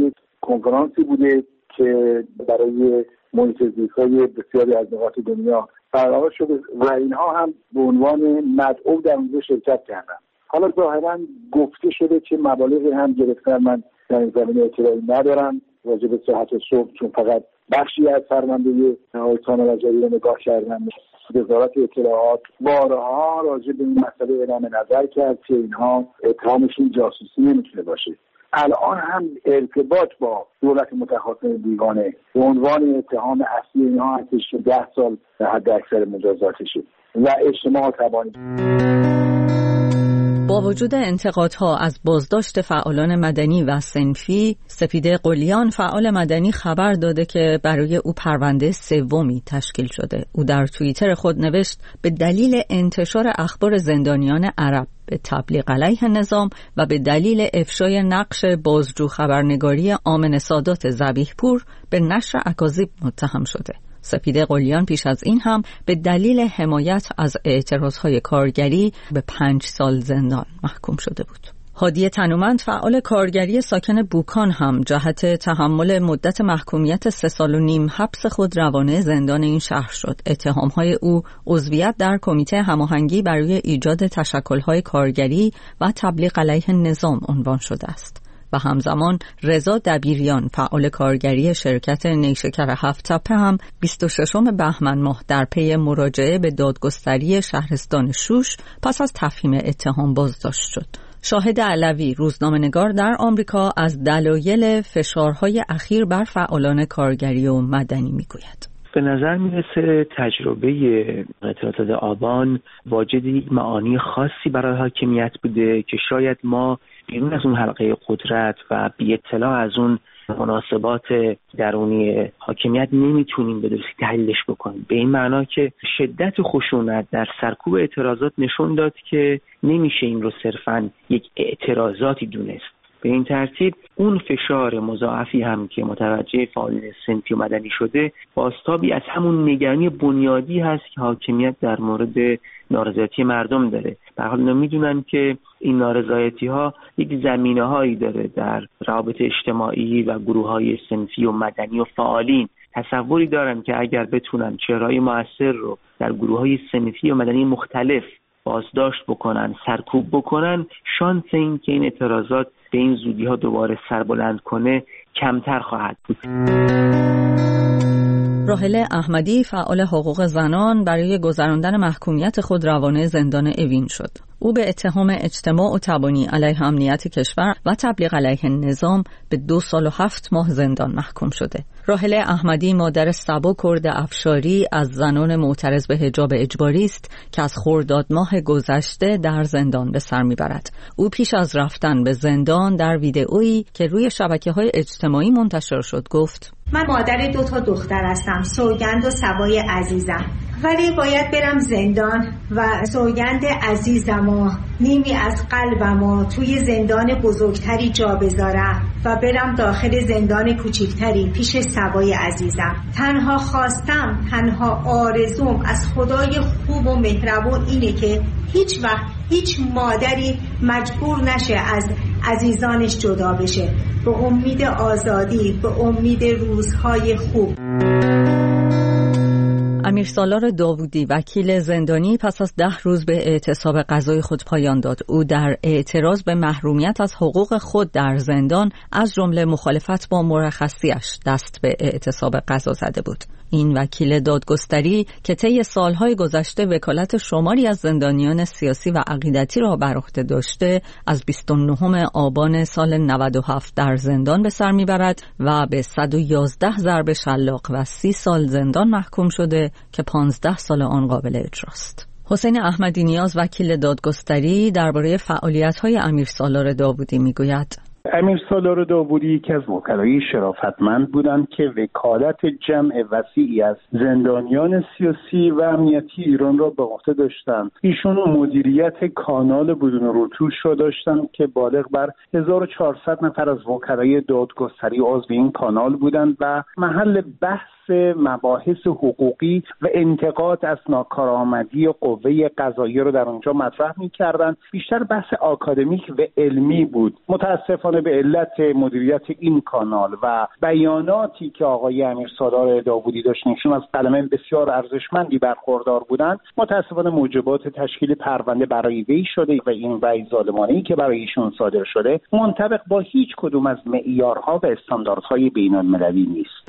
کنفرانسی بوده که برای محیط زیست‌های بسیاری از نقاط دنیا برقرار شده و اینها هم به عنوان مدعو در اونجا شرکت کردن. حالا ظاهرا گفته شده که مبالغی هم گرفتن، من در این زمینه اطلاعی ندارم راجع به صحت صبح، چون فقط بخشی از فرمانده آقای کامل اجری رو نگاه کردم. وزارت اطلاعات بارها راجع به این مسئله اعلام نظر کرد که اینها اتهامشون جاسوسی نمیتونه باشه. الان هم ارتباط با دولت متخاصم بیگانه به عنوان اتهام اصلی اینها هستش که ده سال حد اکثر مجازاتشه و اجتماع تبانی. با وجود انتقادها از بازداشت فعالان مدنی و صنفی، سپیده قلیان فعال مدنی خبر داده که برای او پرونده سومی تشکیل شده. او در توییتر خود نوشت به دلیل انتشار اخبار زندانیان عرب به تبلیغ علیه نظام و به دلیل افشای نقش بازجو خبرنگاری آمن سادات ذبیحپور به نشر اکاذیب متهم شده. سپیده قلیان پیش از این هم به دلیل حمایت از اعتراضهای کارگری به پنج سال زندان محکوم شده بود. هادی تنومند فعال کارگری ساکن بوکان هم جهت تحمل مدت محکومیت سه سال و نیم حبس خود روانه زندان این شهر شد. اتهامهای او عضویت در کمیته هماهنگی برای ایجاد تشکل‌های کارگری و تبلیغ علیه نظام عنوان شده است. و همزمان رضا دبیریان فعال کارگری شرکت نیشکر هفت تپه هم بیست و ششم بهمن ماه در پی مراجعه به دادگستری شهرستان شوش پس از تفهیم اتهام بازداشت شد. شاهد علوی روزنامه‌نگار در آمریکا از دلایل فشارهای اخیر بر فعالان کارگری و مدنی میگوید. به نظر میرسه تجربه اعتراضات آبان واجد معانی خاصی برای حاکمیت بوده که شاید ما بیرون از اون حلقه قدرت و بی اطلاع از اون مناسبات درونی حاکمیت نمیتونیم به درستی تحلیلش بکنیم. به این معنا که شدت خشونت در سرکوب اعتراضات نشون داد که نمیشه این رو صرفاً یک اعتراضاتی دونست. به این ترتیب اون فشار مضاعفی هم که متوجه فعالین صنفی و مدنی شده بازتابی از همون نگرانی بنیادی هست که حاکمیت در مورد نارضایتی مردم داره. به هر حال میدونن که این نارضایتی ها یک زمینه هایی داره در روابط اجتماعی و گروه های صنفی و مدنی و فعالین. تصوری دارن که اگر بتونن چهره‌های مؤثر رو در گروه های صنفی و مدنی مختلف بازداشت بکنن، سرکوب بکنن، شانس این که این اعتراضات به این زودی ها دوباره سربلند کنه کمتر خواهد بود. راحله احمدی فعال حقوق زنان برای گذراندن محکومیت خود روانه زندان اوین شد. او به اتهام اجتماع و تبانی علیه امنیت کشور و تبلیغ علیه نظام به دو سال و هفت ماه زندان محکوم شده. راحله احمدی مادر سبا کرد افشاری از زنان معترض به حجاب اجباری است که از خرداد ماه گذشته در زندان به سر میبرد. او پیش از رفتن به زندان در ویدئویی که روی شبکه‌های اجتماعی منتشر شد گفت: من مادر دو تا دختر هستم، سوگند و سبای عزیزم، ولی باید برم زندان و سوگند عزیزم و نیمی از قلبم و توی زندان بزرگتری جا بذارم و برم داخل زندان کوچکتری پیش سبای عزیزم. تنها خواستم، تنها آرزوم از خدای خوب و مهربون اینه که هیچ وقت هیچ مادری مجبور نشه از عزیزانش جدا بشه، به امید آزادی، به امید روزهای خوب. امیرسالار داوودی وکیل زندانی پس از ده روز به اعتصاب قضای خود پایان داد. او در اعتراض به محرومیت از حقوق خود در زندان از جمله مخالفت با مرخصیش دست به اعتصاب قضا زده بود. این وکیل دادگستری که طی سالهای گذشته وکالت شماری از زندانیان سیاسی و عقیدتی را بر عهده داشته، از بیست و نهم آبان سال نود و هفت در زندان به سر میبرد و به صد و یازده ضرب شلاق و سی سال زندان محکوم شده که پانزده سال آن قابل اجراست. حسین احمدی نیاز وکیل دادگستری درباره فعالیت‌های امیرسالار داوودی میگوید: امیرسالار داوودی یکی از وکلای شرافتمند بودند که وکالت جمع وسیعی از زندانیان سیاسی و امنیتی ایران را به عهده داشتند. ایشون مدیریت کانال بدون رتوش را داشتند که بالغ بر هزار و چهارصد نفر از وکلای دادگستری عضو این کانال بودند و محل بحث مباحث حقوقی و انتقاد از ناکارآمدی قوه قضاییه رو در اونجا مطرح می‌کردن. بیشتر بحث آکادمیک و علمی بود. متاسفانه به علت مدیریت این کانال و بیاناتی که آقای امیرسالار داوودی داشت نشون از قلمه بسیار ارزشمندی برخوردار بودند، متاسفانه موجبات تشکیل پرونده برای وی شده و این رأی ظالمانه‌ای که برای ایشون صادر شده منطبق با هیچ کدوم از معیارها و استانداردهای بین‌المللی نیست.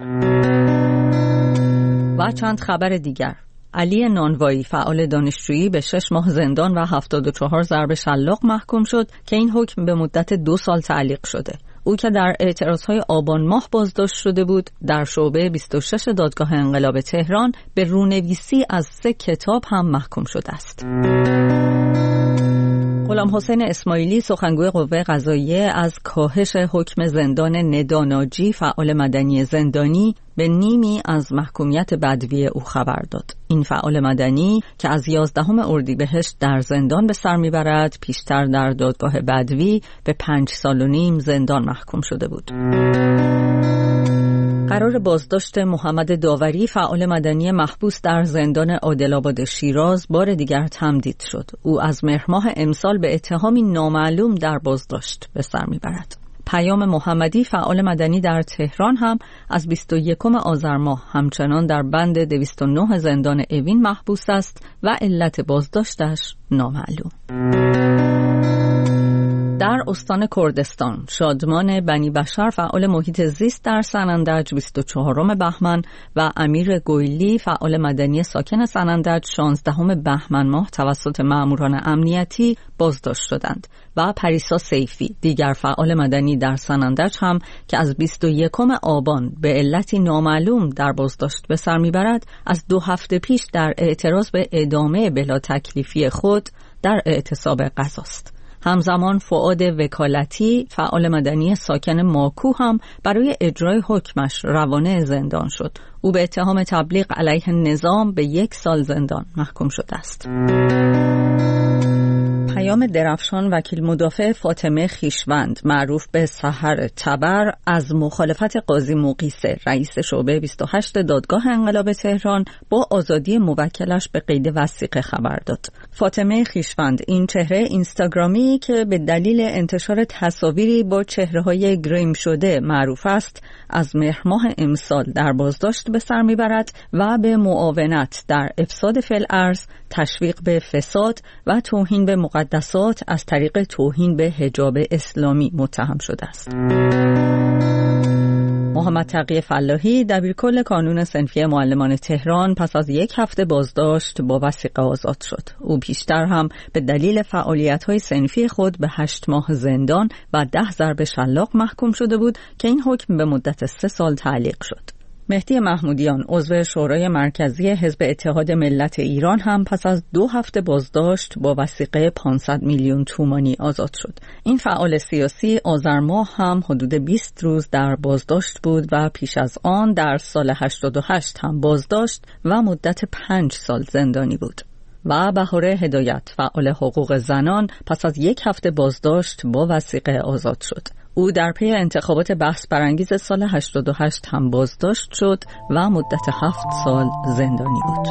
و چند خبر دیگر. علی نانوایی فعال دانشجویی به شش ماه زندان و هفتاد و چهار ضرب شلاق محکوم شد که این حکم به مدت دو سال تعلیق شده. او که در اعتراضهای آبان ماه بازداشت شده بود، در شعبه بیست و شش دادگاه انقلاب تهران به رونویسی از سه کتاب هم محکوم شده است. غلام حسین اسماعیلی سخنگوی قوه قضاییه از کاهش حکم زندان ندا ناجی فعال مدنی زندانی به نیمی از محکومیت بدوی او خبر داد. این فعال مدنی که از یازدهم اردیبهشت در زندان به سر میبرد، پیشتر در دادگاه بدوی به پنج سال و نیم زندان محکوم شده بود. قرار بازداشت محمد داوری فعال مدنی محبوس در زندان عادل‌آباد شیراز بار دیگر تمدید شد. او از مهر ماه امسال به اتهامی نامعلوم در بازداشت به سر میبرد. پیام محمدی فعال مدنی در تهران هم از بیست و یکم آذر ماه همچنان در بند دویست و نه زندان اوین محبوس است و علت بازداشتش نامعلوم. در استان کردستان شادمان بنی بشر فعال محیط زیست در سنندج بیست و چهارم بهمن و امیر گویلی فعال مدنی ساکن سنندج شانزدهم بهمن ماه توسط ماموران امنیتی بازداشت شدند و پریسا سیفی دیگر فعال مدنی در سنندج هم که از بیست و یکم آبان به علتی نامعلوم در بازداشت به سر میبرد از دو هفته پیش در اعتراض به ادامه بلا تکلیفی خود در اعتصاب غذاست. همزمان فؤاد وکالتی فعال مدنی ساکن ماکو هم برای اجرای حکمش روانه زندان شد. او به اتهام تبلیغ علیه نظام به یک سال زندان محکوم شده است. پیام درفشان وکیل مدافع فاطمه خویشوند معروف به سحر تبر از مخالفت قاضی مقیسه رئیس شعبه بیست و هشت دادگاه انقلاب تهران با آزادی موکلش به قید وثیقه خبر داد. فاطمه خویشوند این چهره اینستاگرامی که به دلیل انتشار تصاویری با چهره‌های گریم شده معروف است، از مهر ماه امسال در بازداشت به سر میبرد و به معاونت در افساد فی‌الارض، تشویق به فساد و توهین به مقدسات از طریق توهین به حجاب اسلامی متهم شده است. محمد تقی فلاحی دبیرکل کانون صنفی معلمان تهران پس از یک هفته بازداشت با وثیقه آزاد شد. او پیشتر هم به دلیل فعالیت‌های صنفی خود به هشت ماه زندان و ده ضرب شلاق محکوم شده بود که این حکم به مدت سه سال تعلیق شد. مهدی محمودیان عضو شورای مرکزی حزب اتحاد ملت ایران هم پس از دو هفته بازداشت با وثیقه پانصد میلیون تومانی آزاد شد. این فعال سیاسی آذر ماه هم حدود بیست روز در بازداشت بود و پیش از آن در سال هشتاد و هشت هم بازداشت و مدت پنج سال زندانی بود. و بهاره هدایت فعال حقوق زنان پس از یک هفته بازداشت با وثیقه آزاد شد. او در پی انتخابات بحث برانگیز سال هشتاد و هشت هم بازداشت شد و مدت هفت سال زندانی بود.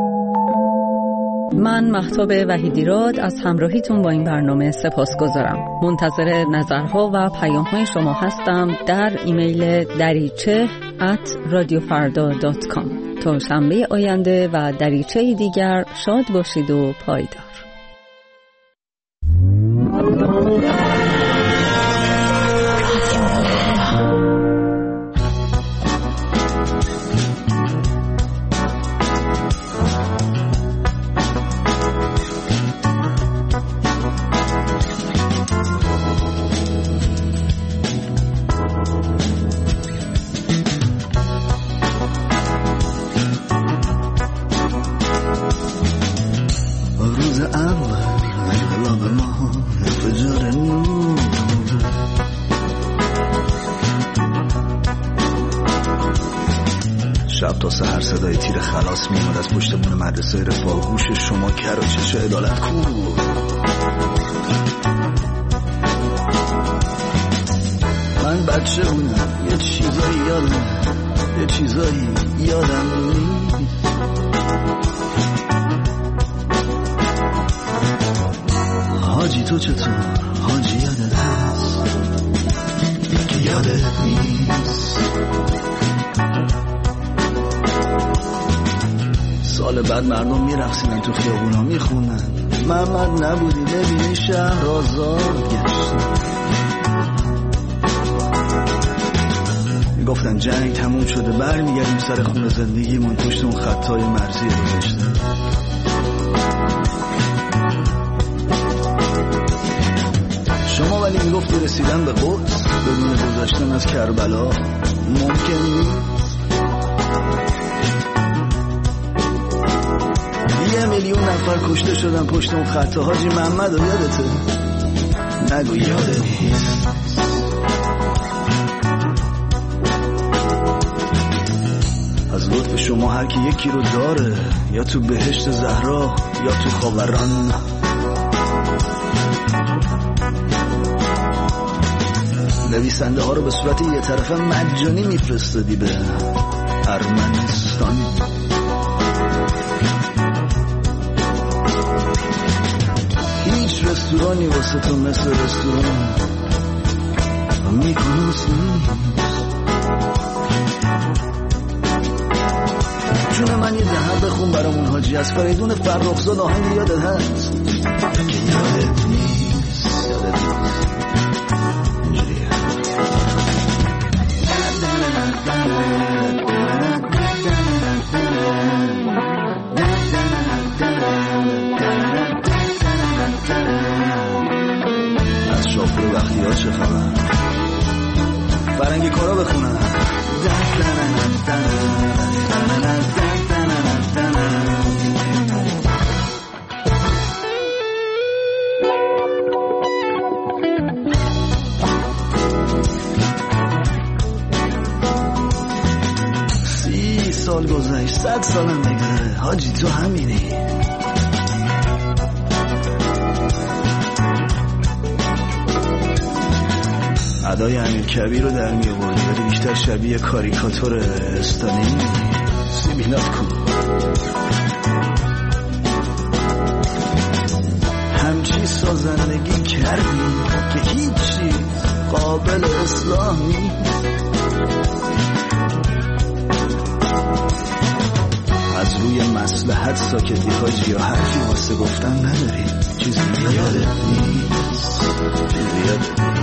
من مهتاب وحیدیراد از همراهیتون با این برنامه سپاسگزارم. منتظر نظرها و پیام‌های شما هستم در ایمیل دریچه ات رادیو فردا دات کام. تا شنبه آینده و دریچه دیگر شاد باشید و پایدار. شب تا سحر صدای تیر خلاص میاد از پشتمون مدرسه رفاه. گوش شما کر و چش عدالت کو. من بچه بودم یه چیزایی یادم یه چیزایی یادم نیست. حاجی تو چطور؟ حاجی یادت هست که یادت نیست. سال بعد مردم میرقصیدن تو خیابونا میخونن محمد نبودی ببینی شهر آزاد گشت. گفتن جنگ تموم شده برمیگردیم سر خونه زندگیمون پشت اون خطای مرزی گذاشته. شما ولی میگفتی رسیدن به قدس بدون گذشتن از کربلا ممکن نیست. یه میلیون نفر کشته شدن پشت اون خط. حاجی محمد رو یادته؟ نگو یادت نیست. از لطف شما هر کی یکی رو داره، یا تو بهشت زهرا یا تو خاوران. نویسنده ها رو به صورت یه طرفه مجانی میفرستادی به ارمنستان. هیچ رستورانی واسه تو مثل رستوران میکنوس نیست. جون من یه دهن بخون برامون حاجی از فریدون فرخزاد آهنگ یادت هست که یادت نیست. یادت نیست اینجوریه. از شافر وقتی ها چه خبر؟ فرنگی کارا بخونن. سی سال گذشت، صد سالم بگذره حاجی تو همینی. ادای امیر کبیر رو در می آوردی ولی بیشتر شبیه کاریکاتور استانی. سیبیلات کن همچی سازندگی کردی که هیچ چیز قابل اصلاح نیست. از روی مصلحت ساکتی حاجی یا حرفی واسه گفتن نداری. چیزی یادت نیست. چیزی یادت نیست.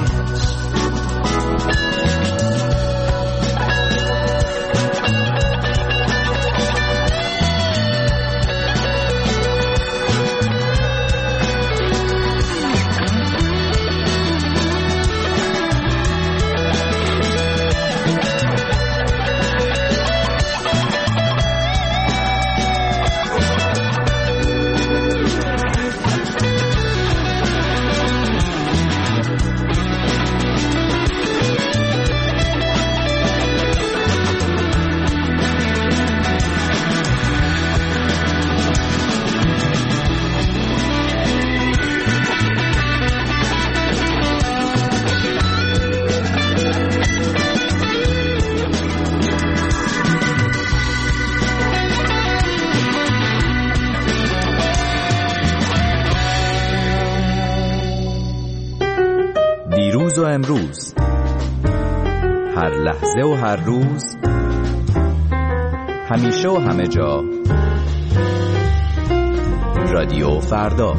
و امروز، هر لحظه و هر روز، همیشه و همه جا، رادیو فردا.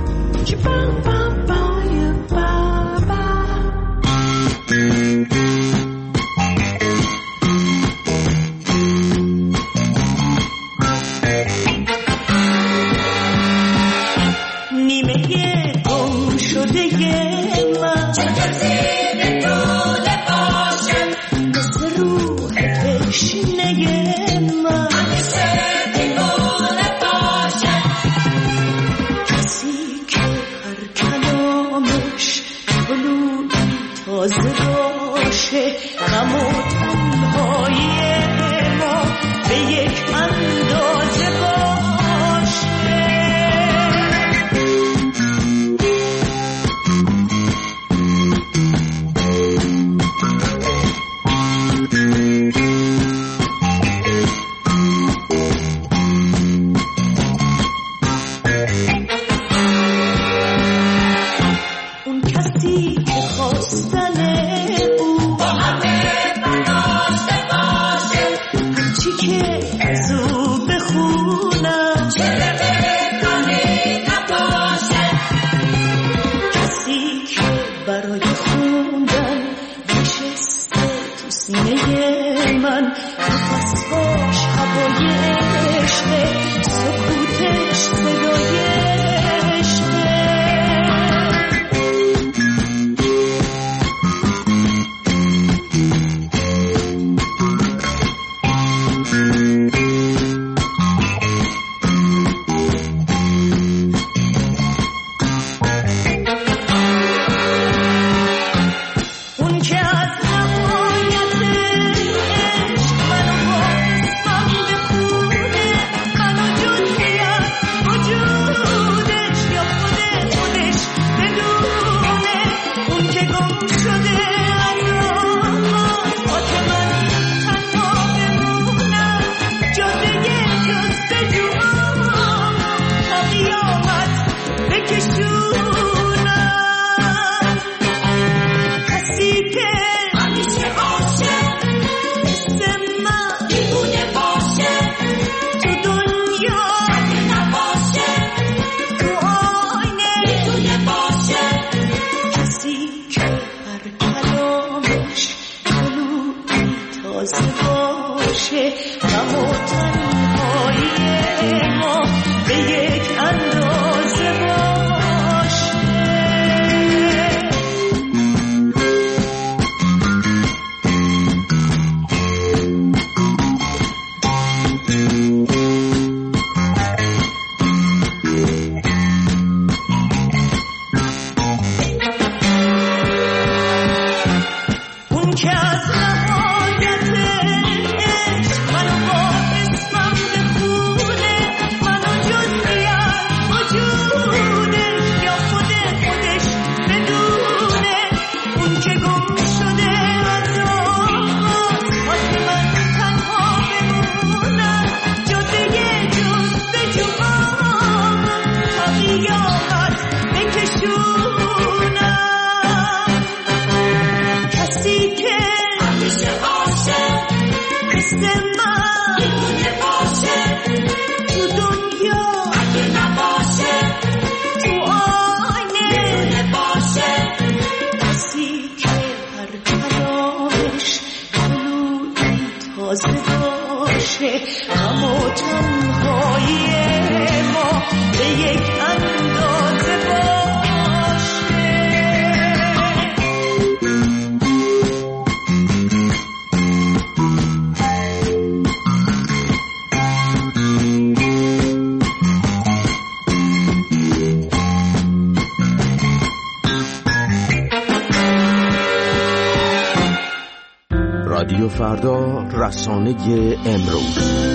رادیو فردا، رسانه امروز.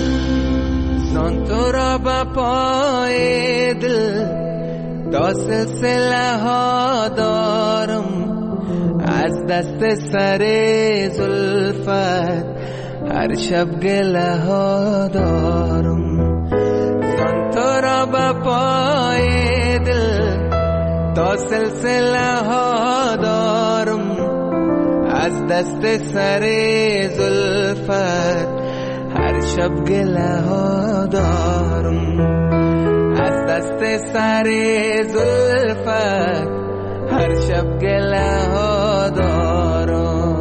تو را با پای دل تا سلسله ها دارم، از دست سر زلفت هر شب گله ها دارم. تو را با پای دل تا سلسله ها دارم، از دست سر زلفت هر شب گله ها دارم، از دست سر زلفت هر شب گله ها دارم.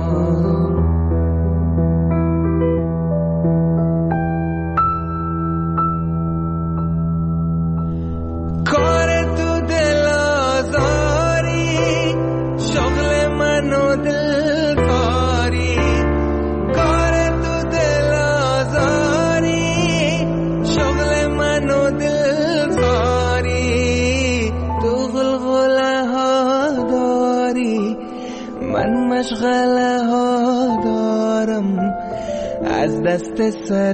کار تو دل آزاری، شغل من و دل کاری. کار تو دل آزاری، شغل من و دل کاری. تو غلغله ها داری، من مشغله ها دارم، از دست سر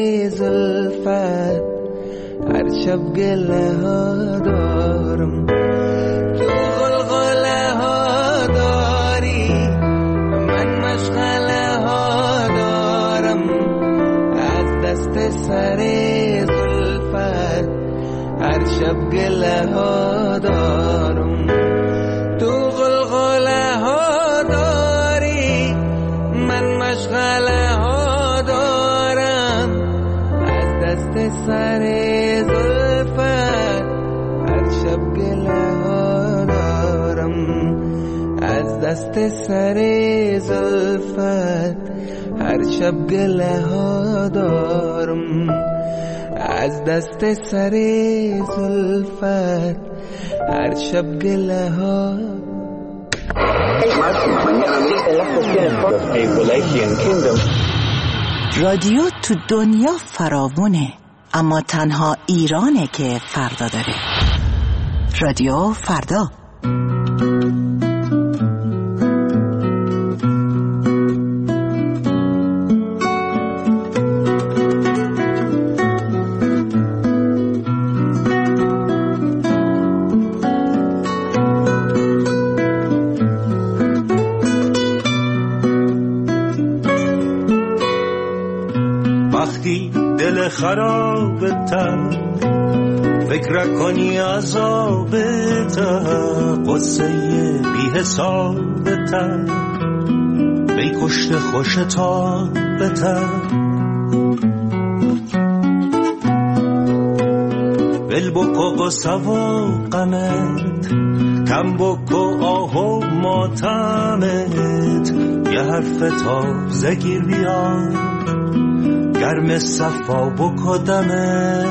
زلفت هر شب گله ها دارم. تو غلغله ها داری، من مشغله ها دارم، از دست سر زلفت هر شب گله ها دارم. تو غلغله ها داری، من مشغله ها دارم، از دست سر زلفت هر شب گله ها دارم، از دست سر زلفت هر شب گله ها دارم، از دست سر زلفت هر شب گله ها. رادیو تو دنیا فراوونه، اما تنها ایرانه که فردا داره. رادیو فردا. دل خرابتر فکر کنی عذابتر، قصه بی حسابتر، بی کشت خوشتابتر. بل بکو قصه و غمت، کم بکو آه و ماتمت، یه حرف تازه گیر بیار، گرم صفا بکو دمت.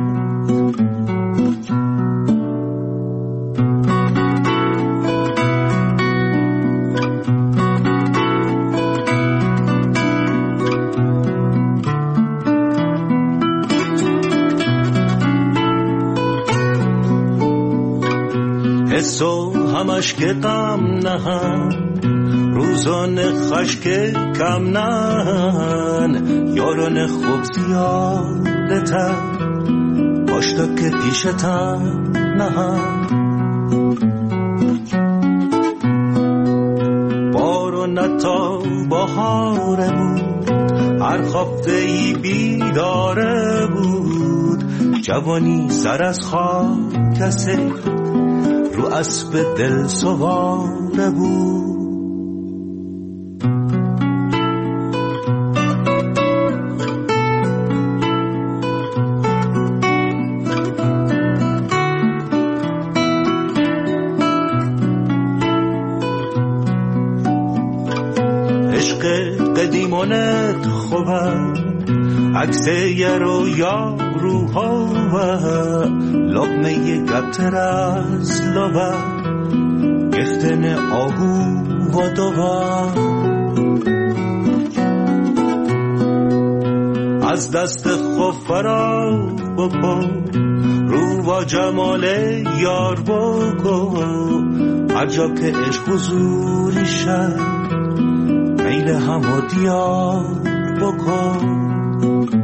حسو همش که غم نهن، روزان خشک کم نهن، یاران خوب زیادتر، پاشتا که پیشتن نهن. بارو نتا بهاره بود، هر خفته ای بیداره بود، جوانی سر از خاک کسی رو اسب دل سواره بود. قدیمانت خوبه عکس یه رویا روحا و لقمه یه گبتر از لبه گفتن آهو و دوبه از دست خوب فرا بکن رو با جمال یار بکن هر جا که عشق حضوری شد میل همو دیار بکن